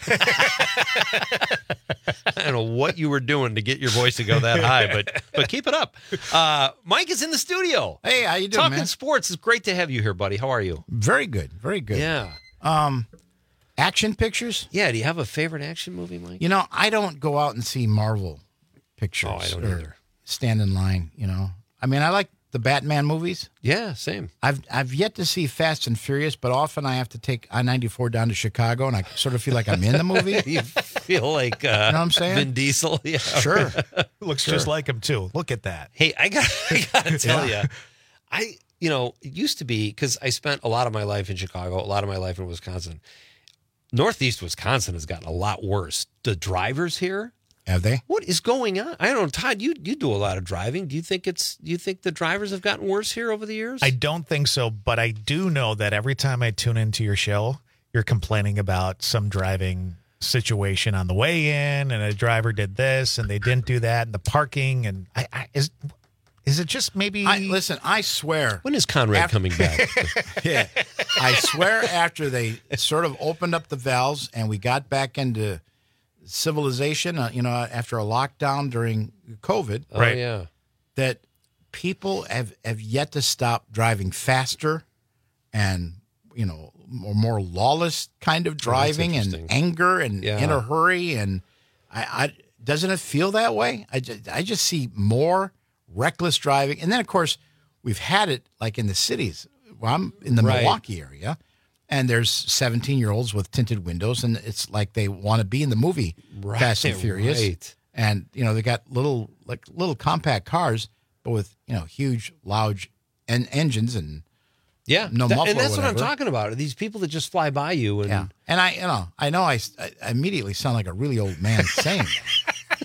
I don't know what you were doing to get your voice to go that high, but but keep it up. Uh, Mike is in the studio. Hey, how you doing, Talking man? sports. It's great to have you here, buddy. How are you? Very good, very good. Yeah. Um, action pictures? Yeah. Do you have a favorite action movie, Mike? You know, I don't go out and see Marvel pictures. Oh, I don't or either. Stand in line. You know, I mean, I like the Batman movies. Yeah, same. I've I've yet to see Fast and Furious, but often I have to take I ninety-four down to Chicago, and I sort of feel like I'm in the movie. You feel like uh, You know what I'm saying? Vin Diesel. Yeah. Sure. Looks Sure. just like him, too. Look at that. Hey, I got I got to tell Yeah. you, I you know it used to be because I spent a lot of my life in Chicago, a lot of my life in Wisconsin. Northeast Wisconsin has gotten a lot worse. The drivers here, Have they? what is going on? I don't know, Todd. You you do a lot of driving. Do you think it's? Do you think the drivers have gotten worse here over the years? I don't think so, but I do know that every time I tune into your show, you're complaining about some driving situation on the way in, and a driver did this, and they didn't do that, and the parking, and I, I is is it just maybe? I, listen, I swear. When is Conrad After- coming back? Yeah, I swear. After they sort of opened up the valves and we got back into civilization, uh, you know, after a lockdown during COVID, Oh yeah. that people have, have yet to stop driving faster and, you know, more, more lawless kind of driving and interesting. anger and Yeah. in a hurry. And I, I doesn't it feel that way? I just, I just see more reckless driving. And then, of course, we've had it like in the cities. Well, I'm in the Right. Milwaukee area. And there's seventeen-year-olds with tinted windows, and it's like they want to be in the movie Right, Fast and Furious. right. And you know they got little like little compact cars, but with you know huge, loud en- engines and Yeah, no That- muffler. and that's or what I'm whatever. talking about. Are these people that just fly by you and Yeah, and I you know I know I, I immediately sound like a really old man saying that.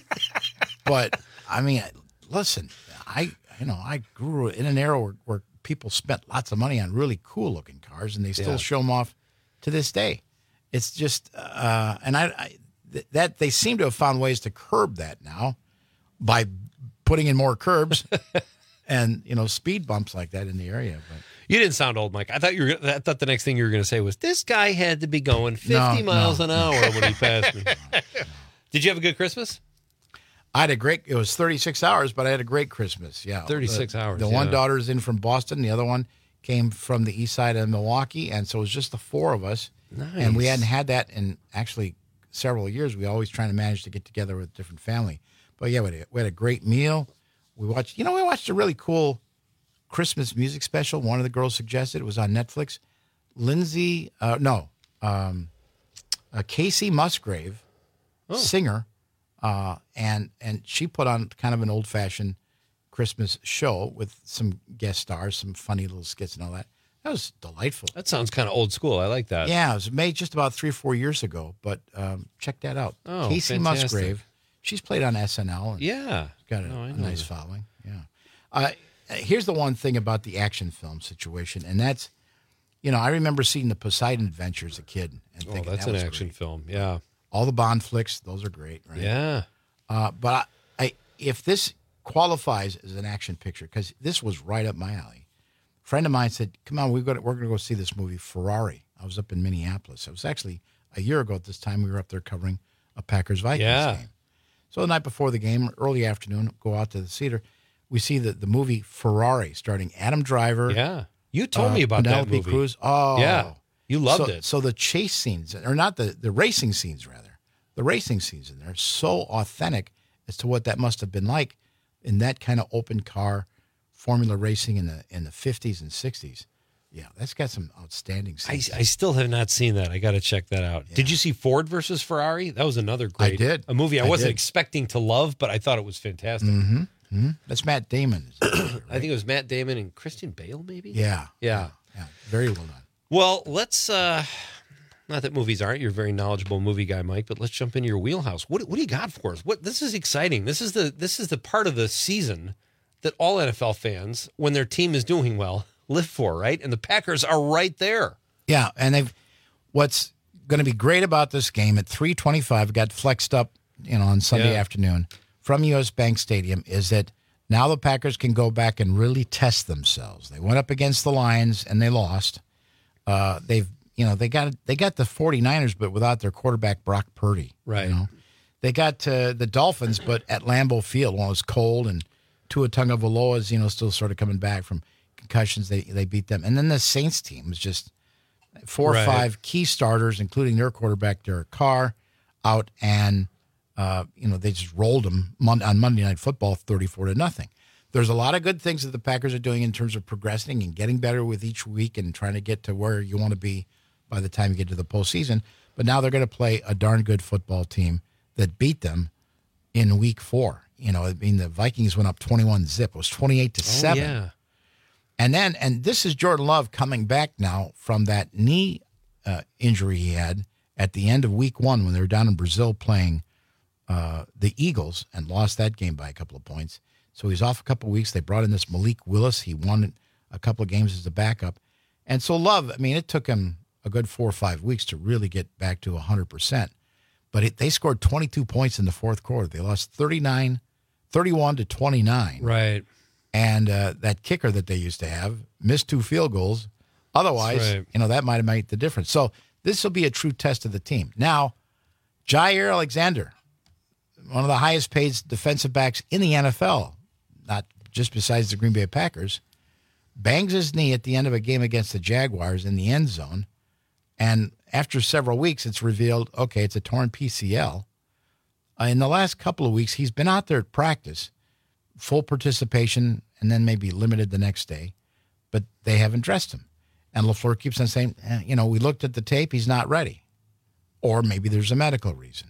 But I mean, listen, I you know I grew in an era where, where people spent lots of money on really cool looking cars, and they still Yeah. show them off to this day. It's just, uh, and I, I th- that they seem to have found ways to curb that now by putting in more curbs and you know speed bumps like that in the area. But You didn't sound old, Mike. I thought you were. I thought the next thing you were going to say was, "This guy had to be going fifty No, miles no, an hour when he passed me." Did you have a good Christmas? I had a great. It was thirty-six hours, but I had a great Christmas. Yeah, thirty-six The- hours, The one yeah. daughter's in from Boston. The other one came from the east side of Milwaukee, and so it was just the four of us. And we Nice. hadn't had that in actually several years. We always trying to manage to get together with a different family. But yeah, we had a, we had a great meal. We watched. You know, we watched a really cool Christmas music special. One of the girls suggested it was on Netflix. Lindsay, uh, no, um, uh, Casey Musgrave, Oh. singer. Uh, and and she put on kind of an old fashioned Christmas show with some guest stars, some funny little skits and all that. That was delightful. That sounds kind of old school. I like that. Yeah, it was made just about three or four years ago, but um, check that out. Oh, Casey fantastic. Musgrave. She's played on S N L. And Yeah. got a, No, I a know nice that. following. Yeah. Uh, here's the one thing about the action film situation, and that's, you know, I remember seeing the Poseidon Adventure as a kid and Oh, thinking that's that an was action great. film. Yeah. All the Bond flicks, those are great, right? Yeah. Uh, but I, I, if this qualifies as an action picture, because this was right up my alley. A friend of mine said, "Come on, we've got to, we're going to go see this movie, Ferrari." I was up in Minneapolis. It was actually a year ago at this time. We were up there covering a Packers Vikings Yeah. game. So the night before the game, early afternoon, go out to the theater. We see the, the movie Ferrari, starting Adam Driver. Yeah. You told uh, me about that Penelope movie. Cruz. Oh, Yeah. You loved so, it. So the chase scenes, or not the the racing scenes, rather, the racing scenes in there are so authentic as to what that must have been like in that kind of open car formula racing in the in the fifties and sixties. Yeah, that's got some outstanding I, scenes. I still have not seen that. I got to check that out. Did you see Ford versus Ferrari? That was another great. I did. A movie I, I wasn't did. expecting to love, but I thought it was fantastic. Mm-hmm. Mm-hmm. That's Matt Damon. I think it was Matt Damon and Christian Bale, maybe. Yeah. Yeah. Yeah. Very well done. Well, let's. uh Not that movies aren't. You're a very knowledgeable movie guy, Mike. But let's jump into your wheelhouse. What What do you got for us? What This is exciting. This is the This is the part of the season that all N F L fans, when their team is doing well, live for, right? And the Packers are right there. Yeah, and they've. What's going to be great about this game at three twenty-five got flexed up, you know, on Sunday Yeah. afternoon from U S Bank Stadium is that now the Packers can go back and really test themselves. They went up against the Lions and they lost. Uh, they've, you know, they got they got the 49ers, but without their quarterback Brock Purdy. Right. You know? They got uh, the Dolphins, but at Lambeau Field when it was cold, and Tua Tagovailoa's, you know, still sort of coming back from concussions. They they beat them, and then the Saints team was just four Right. or five key starters, including their quarterback Derek Carr, out, and uh, you know they just rolled them mon- on Monday Night Football, thirty-four to nothing. There's a lot of good things that the Packers are doing in terms of progressing and getting better with each week and trying to get to where you want to be by the time you get to the postseason. But now they're going to play a darn good football team that beat them in week four. You know, I mean, the Vikings went up twenty-one zip. It was twenty-eight to seven. Oh, yeah. And then, and this is Jordan Love coming back now from that knee uh, injury he had at the end of week one when they were down in Brazil playing uh, the Eagles and lost that game by a couple of points. So he's off a couple of weeks. They brought in this Malik Willis. He won a couple of games as a backup. And so Love, I mean, it took him a good four or five weeks to really get back to one hundred percent. But it, they scored twenty-two points in the fourth quarter. They lost thirty-nine, thirty-one to twenty-nine. Right. And uh, that kicker that they used to have missed two field goals. Otherwise, right. you know, that might have made the difference. So this will be a true test of the team. Now, Jair Alexander, one of the highest paid defensive backs in the N F L, not just besides the Green Bay Packers, bangs his knee at the end of a game against the Jaguars in the end zone. And after several weeks, it's revealed, okay, it's a torn P C L. Uh, in the last couple of weeks, he's been out there at practice, full participation, and then maybe limited the next day, but they haven't dressed him. And LaFleur keeps on saying, eh, you know, we looked at the tape, he's not ready. Or maybe there's a medical reason.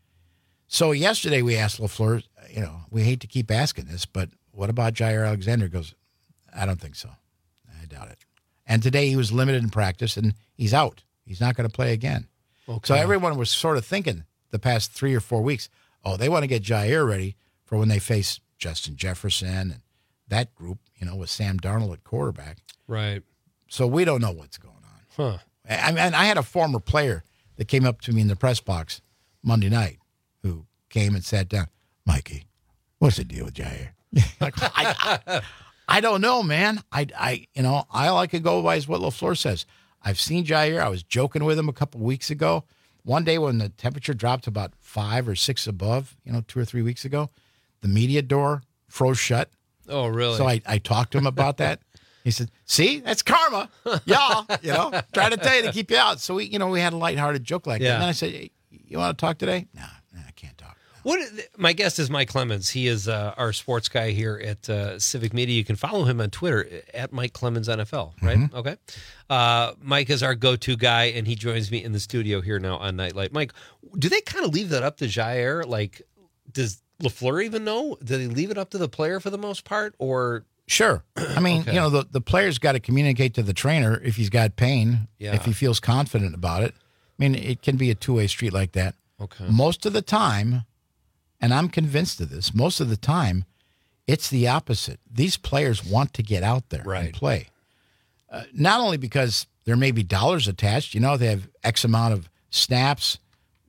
So yesterday we asked LaFleur, you know, we hate to keep asking this, but what about Jair Alexander? He goes, I don't think so. I doubt it. And today he was limited in practice, and he's out. He's not going to play again. Okay. So everyone was sort of thinking the past three or four weeks, oh, they want to get Jair ready for when they face Justin Jefferson and that group, you know, with Sam Darnold at quarterback. Right. So we don't know what's going on. Huh. I mean, I had a former player that came up to me in the press box Monday night who came and sat down. Mikey, what's the deal with Jair? Like, I, I, I don't know, man. I, I, you know, all I could go by is what LaFleur says. I've seen Jair. I was joking with him a couple of weeks ago. One day when the temperature dropped to about five or six above, you know, two or three weeks ago, the media door froze shut. Oh, really? So I, I talked to him about that. He said, see, that's karma. Y'all, you know, trying to tell you to keep you out. So we, you know, we had a lighthearted joke like Yeah. that. And then I said, hey, you want to talk today? No, no, I can't talk. What my guest is Mike Clemens. He is uh, our sports guy here at uh, Civic Media. You can follow him on Twitter at Mike Clemens N F L. Right? Mm-hmm. Okay. Uh, Mike is our go-to guy, and he joins me in the studio here now on Nightlight. Mike, do they kind of leave that up to Jair? Like, does LaFleur even know? Do they leave it up to the player for the most part, or? Sure. I mean, Okay. you know, the, the player's got to communicate to the trainer if he's got pain, Yeah. if he feels confident about it. I mean, it can be a two-way street like that. Okay. Most of the time, and I'm convinced of this, most of the time, it's the opposite. These players want to get out there Right. and play. Uh, not only because there may be dollars attached, you know, they have X amount of snaps,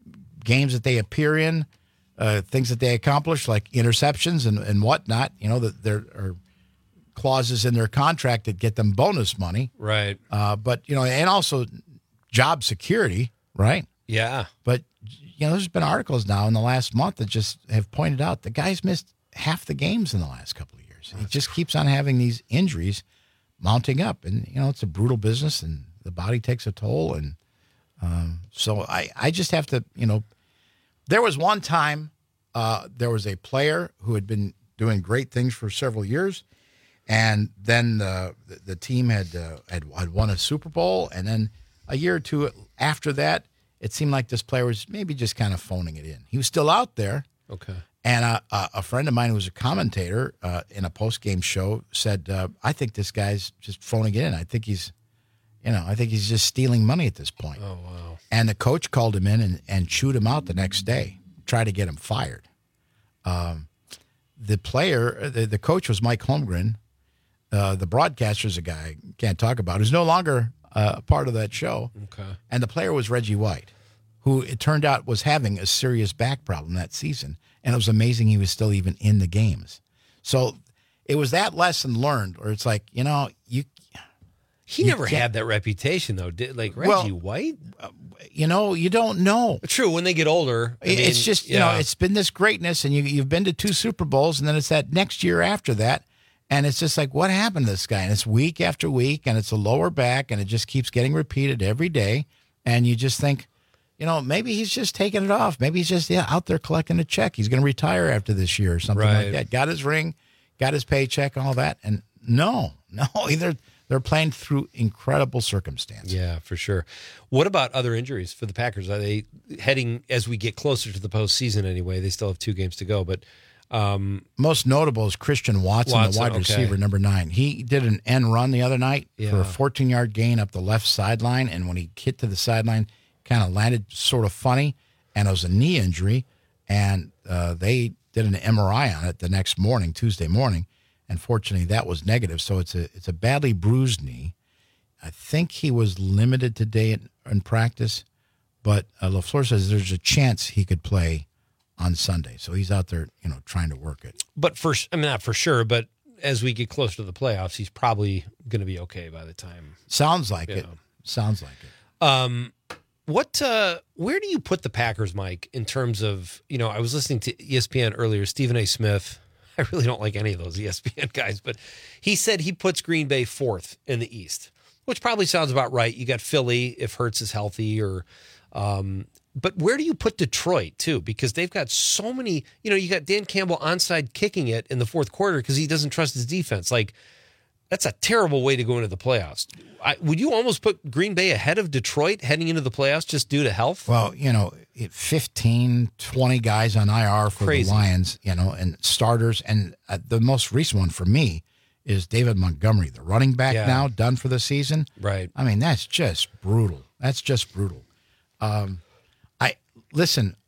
games that they appear in, uh, things that they accomplish, like interceptions and, and whatnot, you know, that there are clauses in their contract that get them bonus money. Right. Uh, but, you know, and also job security, right? Yeah. But, you know, there's been articles now in the last month that just have pointed out the guy's missed half the games in the last couple of years. He just keeps on having these injuries mounting up. And, you know, it's a brutal business and the body takes a toll. And um, so I, I just have to, you know, there was one time uh, there was a player who had been doing great things for several years. And then the the, the team had, uh, had had won a Super Bowl, and then a year or two after that, it seemed like this player was maybe just kind of phoning it in. He was still out there. Okay. And uh, uh, a friend of mine who was a commentator uh, in a post-game show said, uh, I think this guy's just phoning it in. I think he's, you know, I think he's just stealing money at this point. Oh, wow. And the coach called him in and, and chewed him out the next day, tried to get him fired. Um, the player, the, the coach was Mike Holmgren. Uh, the broadcaster's a guy I can't talk about, who's no longer uh, a part of that show. Okay. And the player was Reggie White, who it turned out was having a serious back problem that season. And it was amazing he was still even in the games. So it was that lesson learned where it's like, you know, you. He you never can't- had that reputation, though. Did like Reggie Well, White? You know, you don't know. True. When they get older, I It- it's mean, just, you yeah. know, it's been this greatness, and you, you've been to two Super Bowls, and then it's that next year after that. And it's just like, what happened to this guy? And it's week after week, and it's a lower back, and it just keeps getting repeated every day. And you just think, you know, maybe he's just taking it off. Maybe he's just, yeah, out there collecting a check. He's going to retire after this year or something Right. like that. Got his ring, got his paycheck, all that. And no, no, either they're playing through incredible circumstances. Yeah, for sure. What about other injuries for the Packers? Are they heading, as we get closer to the postseason anyway? They still have two games to go, but um, most notable is Christian Watson, Watson, the wide okay. receiver, number nine. He did an end run the other night for Yeah. a fourteen-yard gain up the left sideline, and when he hit to the sideline, kind of landed sort of funny, and it was a knee injury, and uh, they did an M R I on it the next morning, Tuesday morning, and fortunately that was negative, so it's a it's a badly bruised knee. I think he was limited today in, in practice, but uh, LaFleur says there's a chance he could play on Sunday. So he's out there, you know, trying to work it. but for I mean not for sure, but as we get closer to the playoffs, he's probably going to be okay by the time. Sounds like Yeah. it. Sounds like it. Um, what? Uh, where do you put the Packers, Mike? In terms of, you know, I was listening to E S P N earlier. Stephen A. Smith. I really don't like any of those E S P N guys, but he said he puts Green Bay fourth in the East, which probably sounds about right. You got Philly if Hurts is healthy, or. Um, but where do you put Detroit too? Because they've got so many. You know, you got Dan Campbell onside kicking it in the fourth quarter because he doesn't trust his defense. Like. That's a terrible way to go into the playoffs. I, would you almost put Green Bay ahead of Detroit heading into the playoffs just due to health? Well, you know, fifteen, twenty guys on I R for Crazy. the Lions, you know, and starters. And uh, the most recent one for me is David Montgomery, the running back Yeah. now, done for the season. Right. I mean, that's just brutal. That's just brutal. Um, I listen,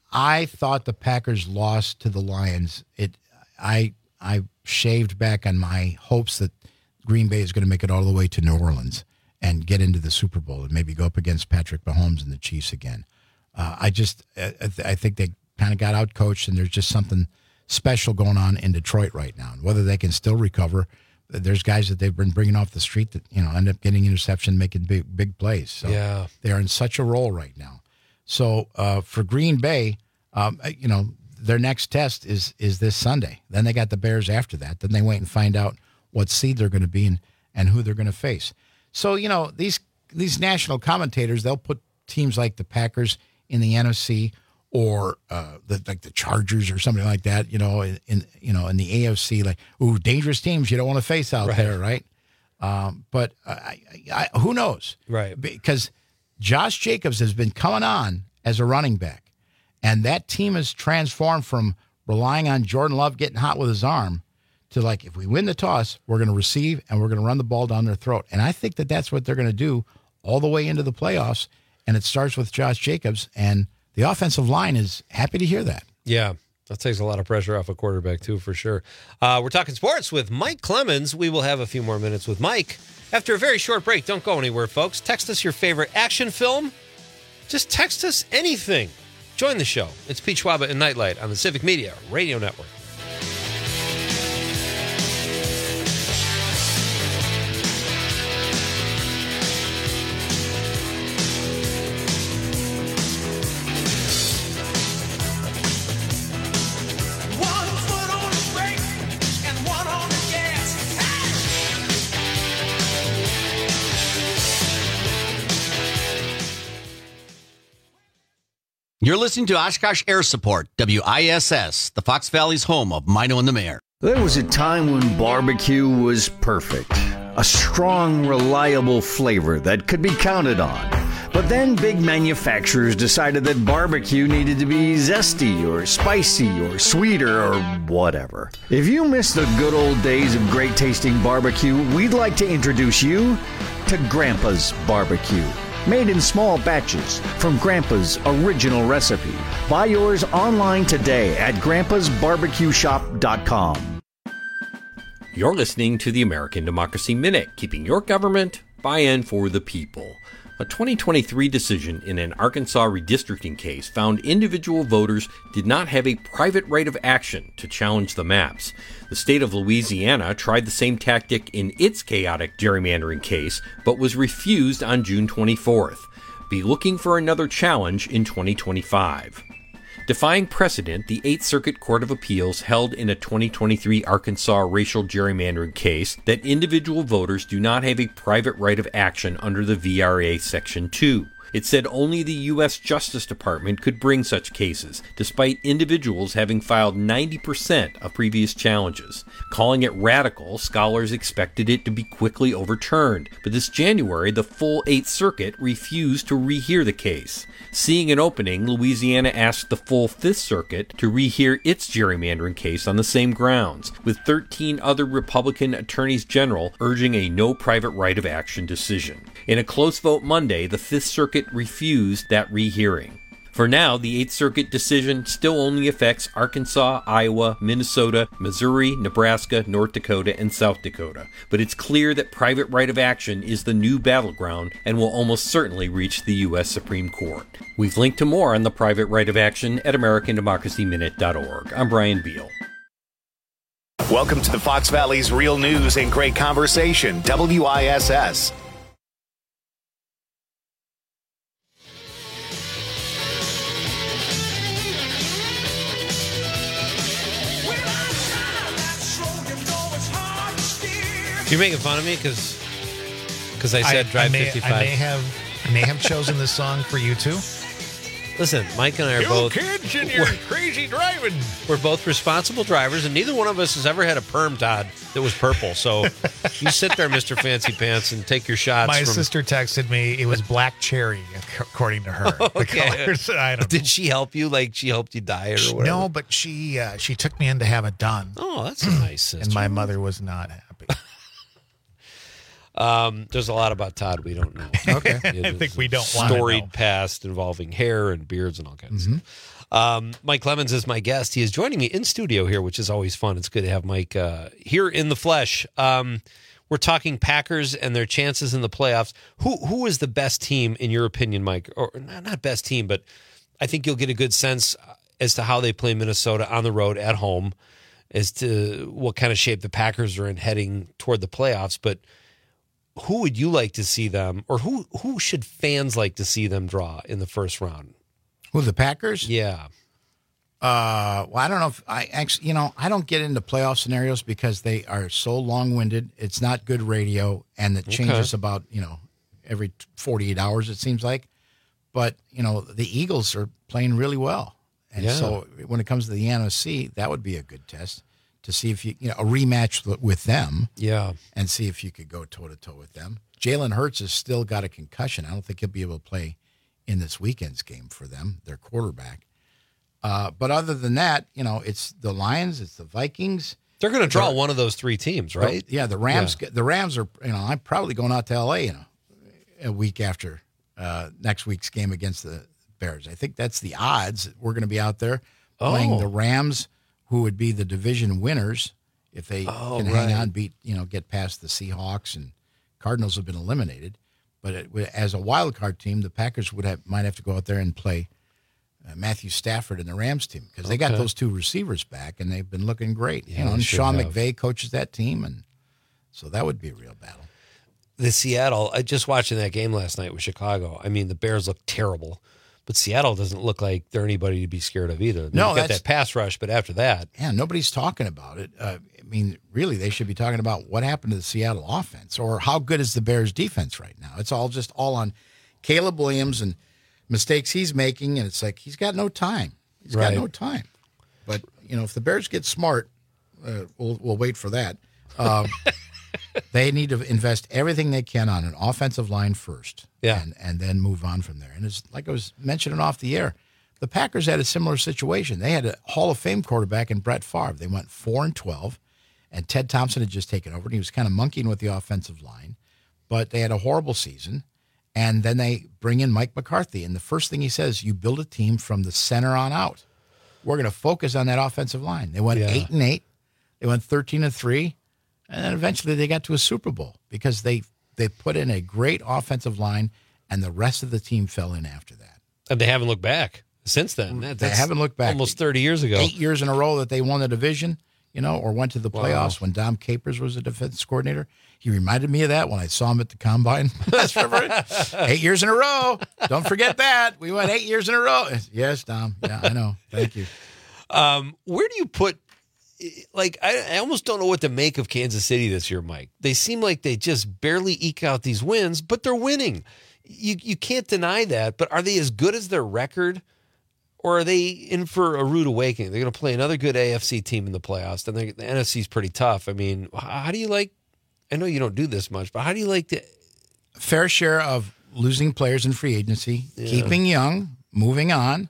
I thought the Packers lost to the Lions. It, I, I shaved back on my hopes that Green Bay is going to make it all the way to New Orleans and get into the Super Bowl and maybe go up against Patrick Mahomes and the Chiefs again. Uh, I just, I, I think they kind of got out coached, and there's just something special going on in Detroit right now. And whether they can still recover, there's guys that they've been bringing off the street that, you know, end up getting interception, making big, big plays. So Yeah. they're in such a role right now. So uh, for Green Bay, um, you know, their next test is is this Sunday. Then they got the Bears after that. Then they wait and find out what seed they're going to be and, and who they're going to face. So, you know, these these national commentators, they'll put teams like the Packers in the N F C or uh, the, like the Chargers or something like that, you know, in, in you know in the A F C, like, ooh, dangerous teams you don't want to face out Right. there, right? Um, but I, I, I, who knows? Right. Because Josh Jacobs has been coming on as a running back, and that team has transformed from relying on Jordan Love getting hot with his arm to, like, if we win the toss, we're going to receive and we're going to run the ball down their throat. And I think that that's what they're going to do all the way into the playoffs. And it starts with Josh Jacobs, and the offensive line is happy to hear that. Yeah, that takes a lot of pressure off a quarterback, too, for sure. Uh, we're talking sports with Mike Clemens. We will have a few more minutes with Mike after a very short break. Don't go anywhere, folks. Text us your favorite action film. Just text us anything. Join the show. It's Pete Schwaba and Nightlight on the Civic Media Radio Network. You're listening to Oshkosh Air Support, W I S S, the Fox Valley's home of Mino and the Mayor. There was a time when barbecue was perfect. A strong, reliable flavor that could be counted on. But then big manufacturers decided that barbecue needed to be zesty or spicy or sweeter or whatever. If you miss the good old days of great tasting barbecue, we'd like to introduce you to Grandpa's Barbecue. Made in small batches from Grandpa's original recipe. Buy yours online today at grandpas barbecue shop dot com. You're listening to the American Democracy Minute, keeping your government by and for the people. A twenty twenty-three decision in an Arkansas redistricting case found individual voters did not have a private right of action to challenge the maps. The state of Louisiana tried the same tactic in its chaotic gerrymandering case, but was refused on June twenty-fourth. Be looking for another challenge in twenty twenty-five. Defying precedent, the Eighth Circuit Court of Appeals held in a twenty twenty-three Arkansas racial gerrymandering case that individual voters do not have a private right of action under the V R A Section two. It said only the U S Justice Department could bring such cases, despite individuals having filed ninety percent of previous challenges. Calling it radical, scholars expected it to be quickly overturned, but this January the full Eighth Circuit refused to rehear the case. Seeing an opening, Louisiana asked the full Fifth Circuit to rehear its gerrymandering case on the same grounds, with thirteen other Republican attorneys general urging a no private right of action decision. In a close vote Monday, the Fifth Circuit refused that rehearing. For now, the Eighth Circuit decision still only affects Arkansas, Iowa, Minnesota, Missouri, Nebraska, North Dakota, and South Dakota. But it's clear that private right of action is the new battleground and will almost certainly reach the U S Supreme Court. We've linked to more on the private right of action at american democracy minute dot org. I'm Brian Beal. Welcome to the Fox Valley's Real News and Great Conversation, W I S S. You're making fun of me because because I said I, drive I may, fifty-five. I may have I may have chosen this song for you too. Listen, Mike and I are You both kids and your crazy driving. We're both responsible drivers, and neither one of us has ever had a perm, Todd, that was purple. So you sit there, Mister Fancy Pants, and take your shots. My from... sister texted me. It was black cherry, according to her. The Okay. colors, I don't Did she help you? Like she helped you dye it or whatever? No, but she uh, she took me in to have it done. Oh, that's a nice sister. And my mother was not happy. Um, there's a lot about Todd we don't know. Okay. It I is think we a don't wanna storied know. past involving hair and beards and all kinds Mhm. of stuff. Um, Mike Clemens is my guest. He is joining me in studio here, which is always fun. It's good to have Mike uh, here in the flesh. Um, we're talking Packers and their chances in the playoffs. Who who is the best team in your opinion, Mike? Or not, not best team, but I think you'll get a good sense as to how they play Minnesota on the road at home, as to what kind of shape the Packers are in heading toward the playoffs. But who would you like to see them, or who who should fans like to see them draw in the first round? Who, the Packers? Yeah. Uh, well, I don't know if I actually, you know, I don't get into playoff scenarios because they are so long-winded. It's not good radio, and it changes Okay. about, you know, every forty-eight hours, it seems like. But, you know, the Eagles are playing really well. And Yeah. so when it comes to the N F C, that would be a good test to see if you, you know, a rematch with them. Yeah. And see if you could go toe-to-toe with them. Jalen Hurts has still got a concussion. I don't think he'll be able to play in this weekend's game for them, their quarterback. Uh, but other than that, you know, it's the Lions, it's the Vikings. They're going to draw one of those three teams, right? Yeah, the Rams. Yeah. The Rams are. You know, I'm probably going out to L A, you know, a week after uh, next week's game against the Bears. I think that's the odds. We're going to be out there playing Oh. the Rams, who would be the division winners if they Oh, can hang right. on, beat, you know, get past the Seahawks, and Cardinals have been eliminated. But it, as a wild card team, the Packers would have might have to go out there and play uh, Matthew Stafford and the Rams team because they got Okay. those two receivers back and they've been looking great. Yeah, you know, they and sure Sean have. McVay coaches that team, and so that would be a real battle. The Seattle, I just watching that game last night with Chicago. I mean, the Bears look terrible, but Seattle doesn't look like they're anybody to be scared of either. They've No, got that's- that pass rush, but after that, Yeah, nobody's talking about it. Uh, I mean, really, they should be talking about what happened to the Seattle offense or how good is the Bears defense right now. It's all just all on Caleb Williams and mistakes he's making, and it's like he's got no time. He's Right. got no time. But, you know, if the Bears get smart, uh, we'll, we'll wait for that. Um, they need to invest everything they can on an offensive line first, yeah, and, and then move on from there. And it's like I was mentioning off the air, the Packers had a similar situation. They had a Hall of Fame quarterback in Brett Favre. They went four and twelve, and Ted Thompson had just taken over, and he was kind of monkeying with the offensive line. But they had a horrible season, and then they bring in Mike McCarthy, and the first thing he says, you build a team from the center on out. We're going to focus on that offensive line. They went Yeah. eight and eight. They went thirteen and three, and then eventually they got to a Super Bowl because they they put in a great offensive line, and the rest of the team fell in after that. And they haven't looked back since then. That, They that's haven't looked back. Almost thirty years ago. Eight years in a row that they won the division, you know, or went to the Wow. playoffs when Dom Capers was the defense coordinator. He reminded me of that when I saw him at the combine. That's right. Eight years in a row. Don't forget that. We went eight years in a row. Yes, Dom. Yeah, I know. Thank you. Um, where do you put, like, I, I almost don't know what to make of Kansas City this year, Mike. They seem like they just barely eke out these wins, but they're winning. You you can't deny that, but are they as good as their record? Or are they in for a rude awakening? They're going to play another good A F C team in the playoffs. Then they- the N F C is pretty tough. I mean, h- how do you like, I know you don't do this much, but how do you like to, Fair share of losing players in free agency, Yeah. keeping young, moving on,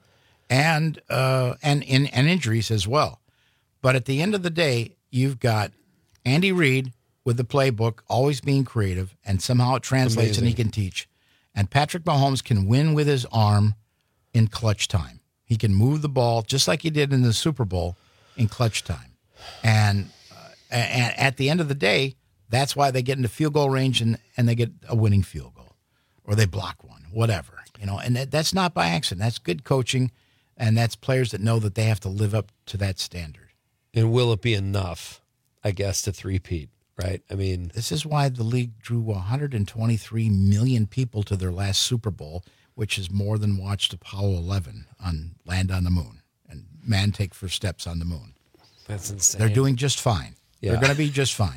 and uh, and, and and injuries as well. But at the end of the day, you've got Andy Reid with the playbook, always being creative, and somehow it translates and he Amazing. can teach. And Patrick Mahomes can win with his arm in clutch time. He can move the ball just like he did in the Super Bowl in clutch time. And, uh, and at the end of the day, that's why they get into field goal range and, and they get a winning field goal or they block one, whatever. You know, and that, that's not by accident. That's good coaching, and that's players that know that they have to live up to that standard. and will it be enough, I guess, to three-peat, right? I mean, This is why the league drew one hundred twenty-three million people to their last Super Bowl, which is more than watched Apollo eleven on land on the moon and man take first steps on the moon. that's insane. They're doing just fine. Yeah. They're going to be just fine.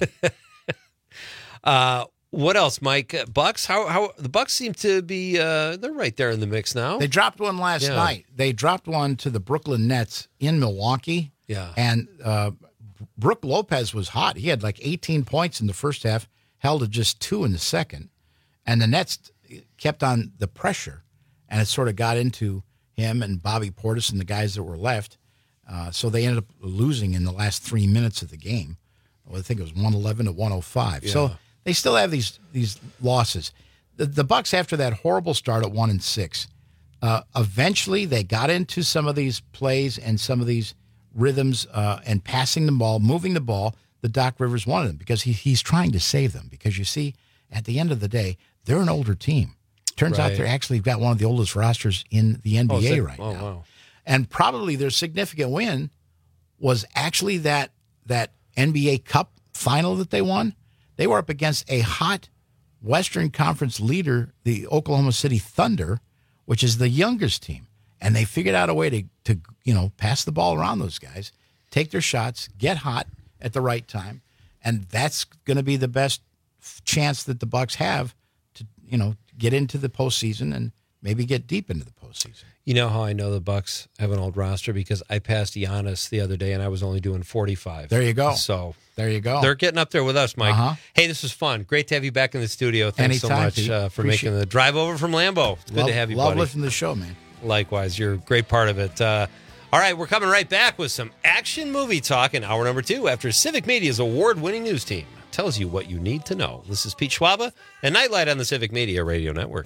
Uh, what else, Mike? Uh, Bucks? How how the Bucks seem to be? Uh, they're right there in the mix now. They dropped one last Yeah. night. They dropped one to the Brooklyn Nets in Milwaukee. Yeah. And uh, Brooke Lopez was hot. He had like eighteen points in the first half, held to just two in the second. And the Nets kept on the pressure, and it sort of got into him and Bobby Portis and the guys that were left. Uh, so they ended up losing in the last three minutes of the game. Well, I think it was one eleven to one oh five. Yeah. So they still have these these losses. The, the Bucks, after that horrible start at one and six, uh, eventually they got into some of these plays and some of these rhythms uh, and passing the ball, moving the ball. The Doc Rivers wanted them because he, he's trying to save them. Because you see, at the end of the day, they're an older team. Turns out Right. they're actually got one of the oldest rosters in the N B A Oh, is it? right Oh, now. wow. And probably their significant win was actually that that N B A Cup final that they won. They were up against a hot Western Conference leader, the Oklahoma City Thunder, which is the youngest team. And they figured out a way to, to you know, pass the ball around those guys, take their shots, get hot at the right time. And that's going to be the best f- chance that the Bucks have to, you know, get into the postseason and maybe get deep into the postseason. You know how I know the Bucks have an old roster? Because I passed Giannis the other day, and I was only doing forty-five. There you go. So there you go. They're getting up there with us, Mike. Uh-huh. Hey, this was fun. Great to have you back in the studio. Thanks so Anytime, much Pete. uh, for Appreciate making the drive over from Lambeau. It's good love, to have you, Love buddy. listening to the show, man. Likewise, you're a great part of it. Uh, all right, we're coming right back with some action movie talk in hour number two after Civic Media's award-winning news team tells you what you need to know. This is Pete Schwaba and Nightlight on the Civic Media Radio Network.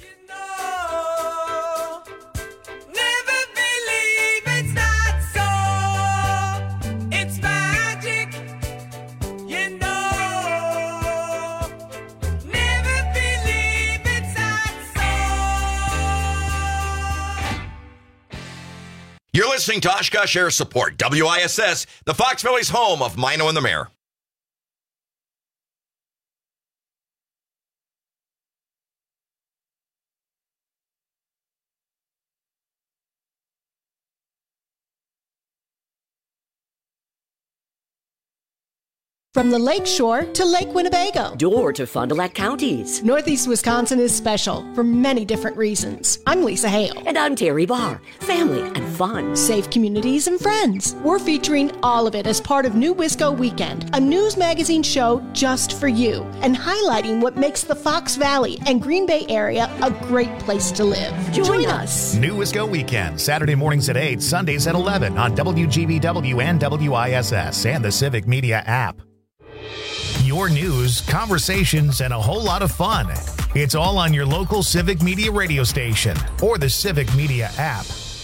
You're listening to Oshkosh Air Support, W I S S, the Fox Valley's home of Mino and the Mayor. From the Lake Shore to Lake Winnebago. Door to Fond du Lac counties. Northeast Wisconsin is special for many different reasons. I'm Lisa Hale. And I'm Terry Barr. Family and fun. Safe communities and friends. We're featuring all of it as part of New Wisco Weekend, a news magazine show just for you, and highlighting what makes the Fox Valley and Green Bay area a great place to live. Join, Join us. New Wisco Weekend, Saturday mornings at eight, Sundays at eleven on W G B W and W I S S and the Civic Media app. Your news, conversations, and a whole lot of fun. It's all on your local Civic Media radio station or the Civic Media app.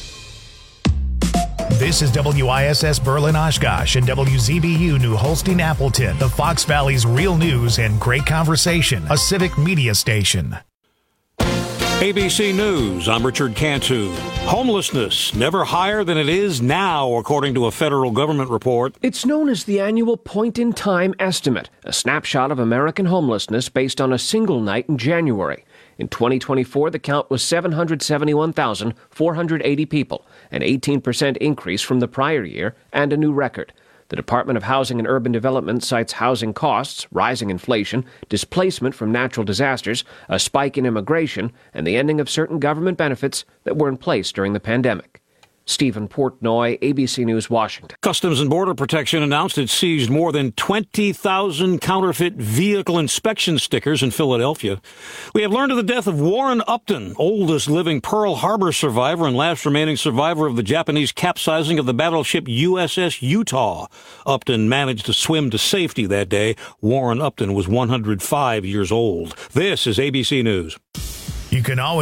This is W I S S Berlin Oshkosh and W Z B U New Holstein Appleton, the Fox Valley's real news and great conversation, a Civic Media station. A B C News, I'm Richard Cantu. Homelessness never higher than it is now, according to a federal government report. It's known as the annual point-in-time estimate, a snapshot of American homelessness based on a single night in January. In twenty twenty-four, the count was seven hundred seventy-one thousand four hundred eighty people, an eighteen percent increase from the prior year and a new record. The Department of Housing and Urban Development cites housing costs, rising inflation, displacement from natural disasters, a spike in immigration, and the ending of certain government benefits that were in place during the pandemic. Stephen Portnoy, A B C News, Washington. Customs and Border Protection announced it seized more than twenty thousand counterfeit vehicle inspection stickers in Philadelphia. We have learned of the death of Warren Upton, oldest living Pearl Harbor survivor and last remaining survivor of the Japanese capsizing of the battleship U S S Utah. Upton managed to swim to safety that day. Warren Upton was one hundred five years old. This is A B C News. You can always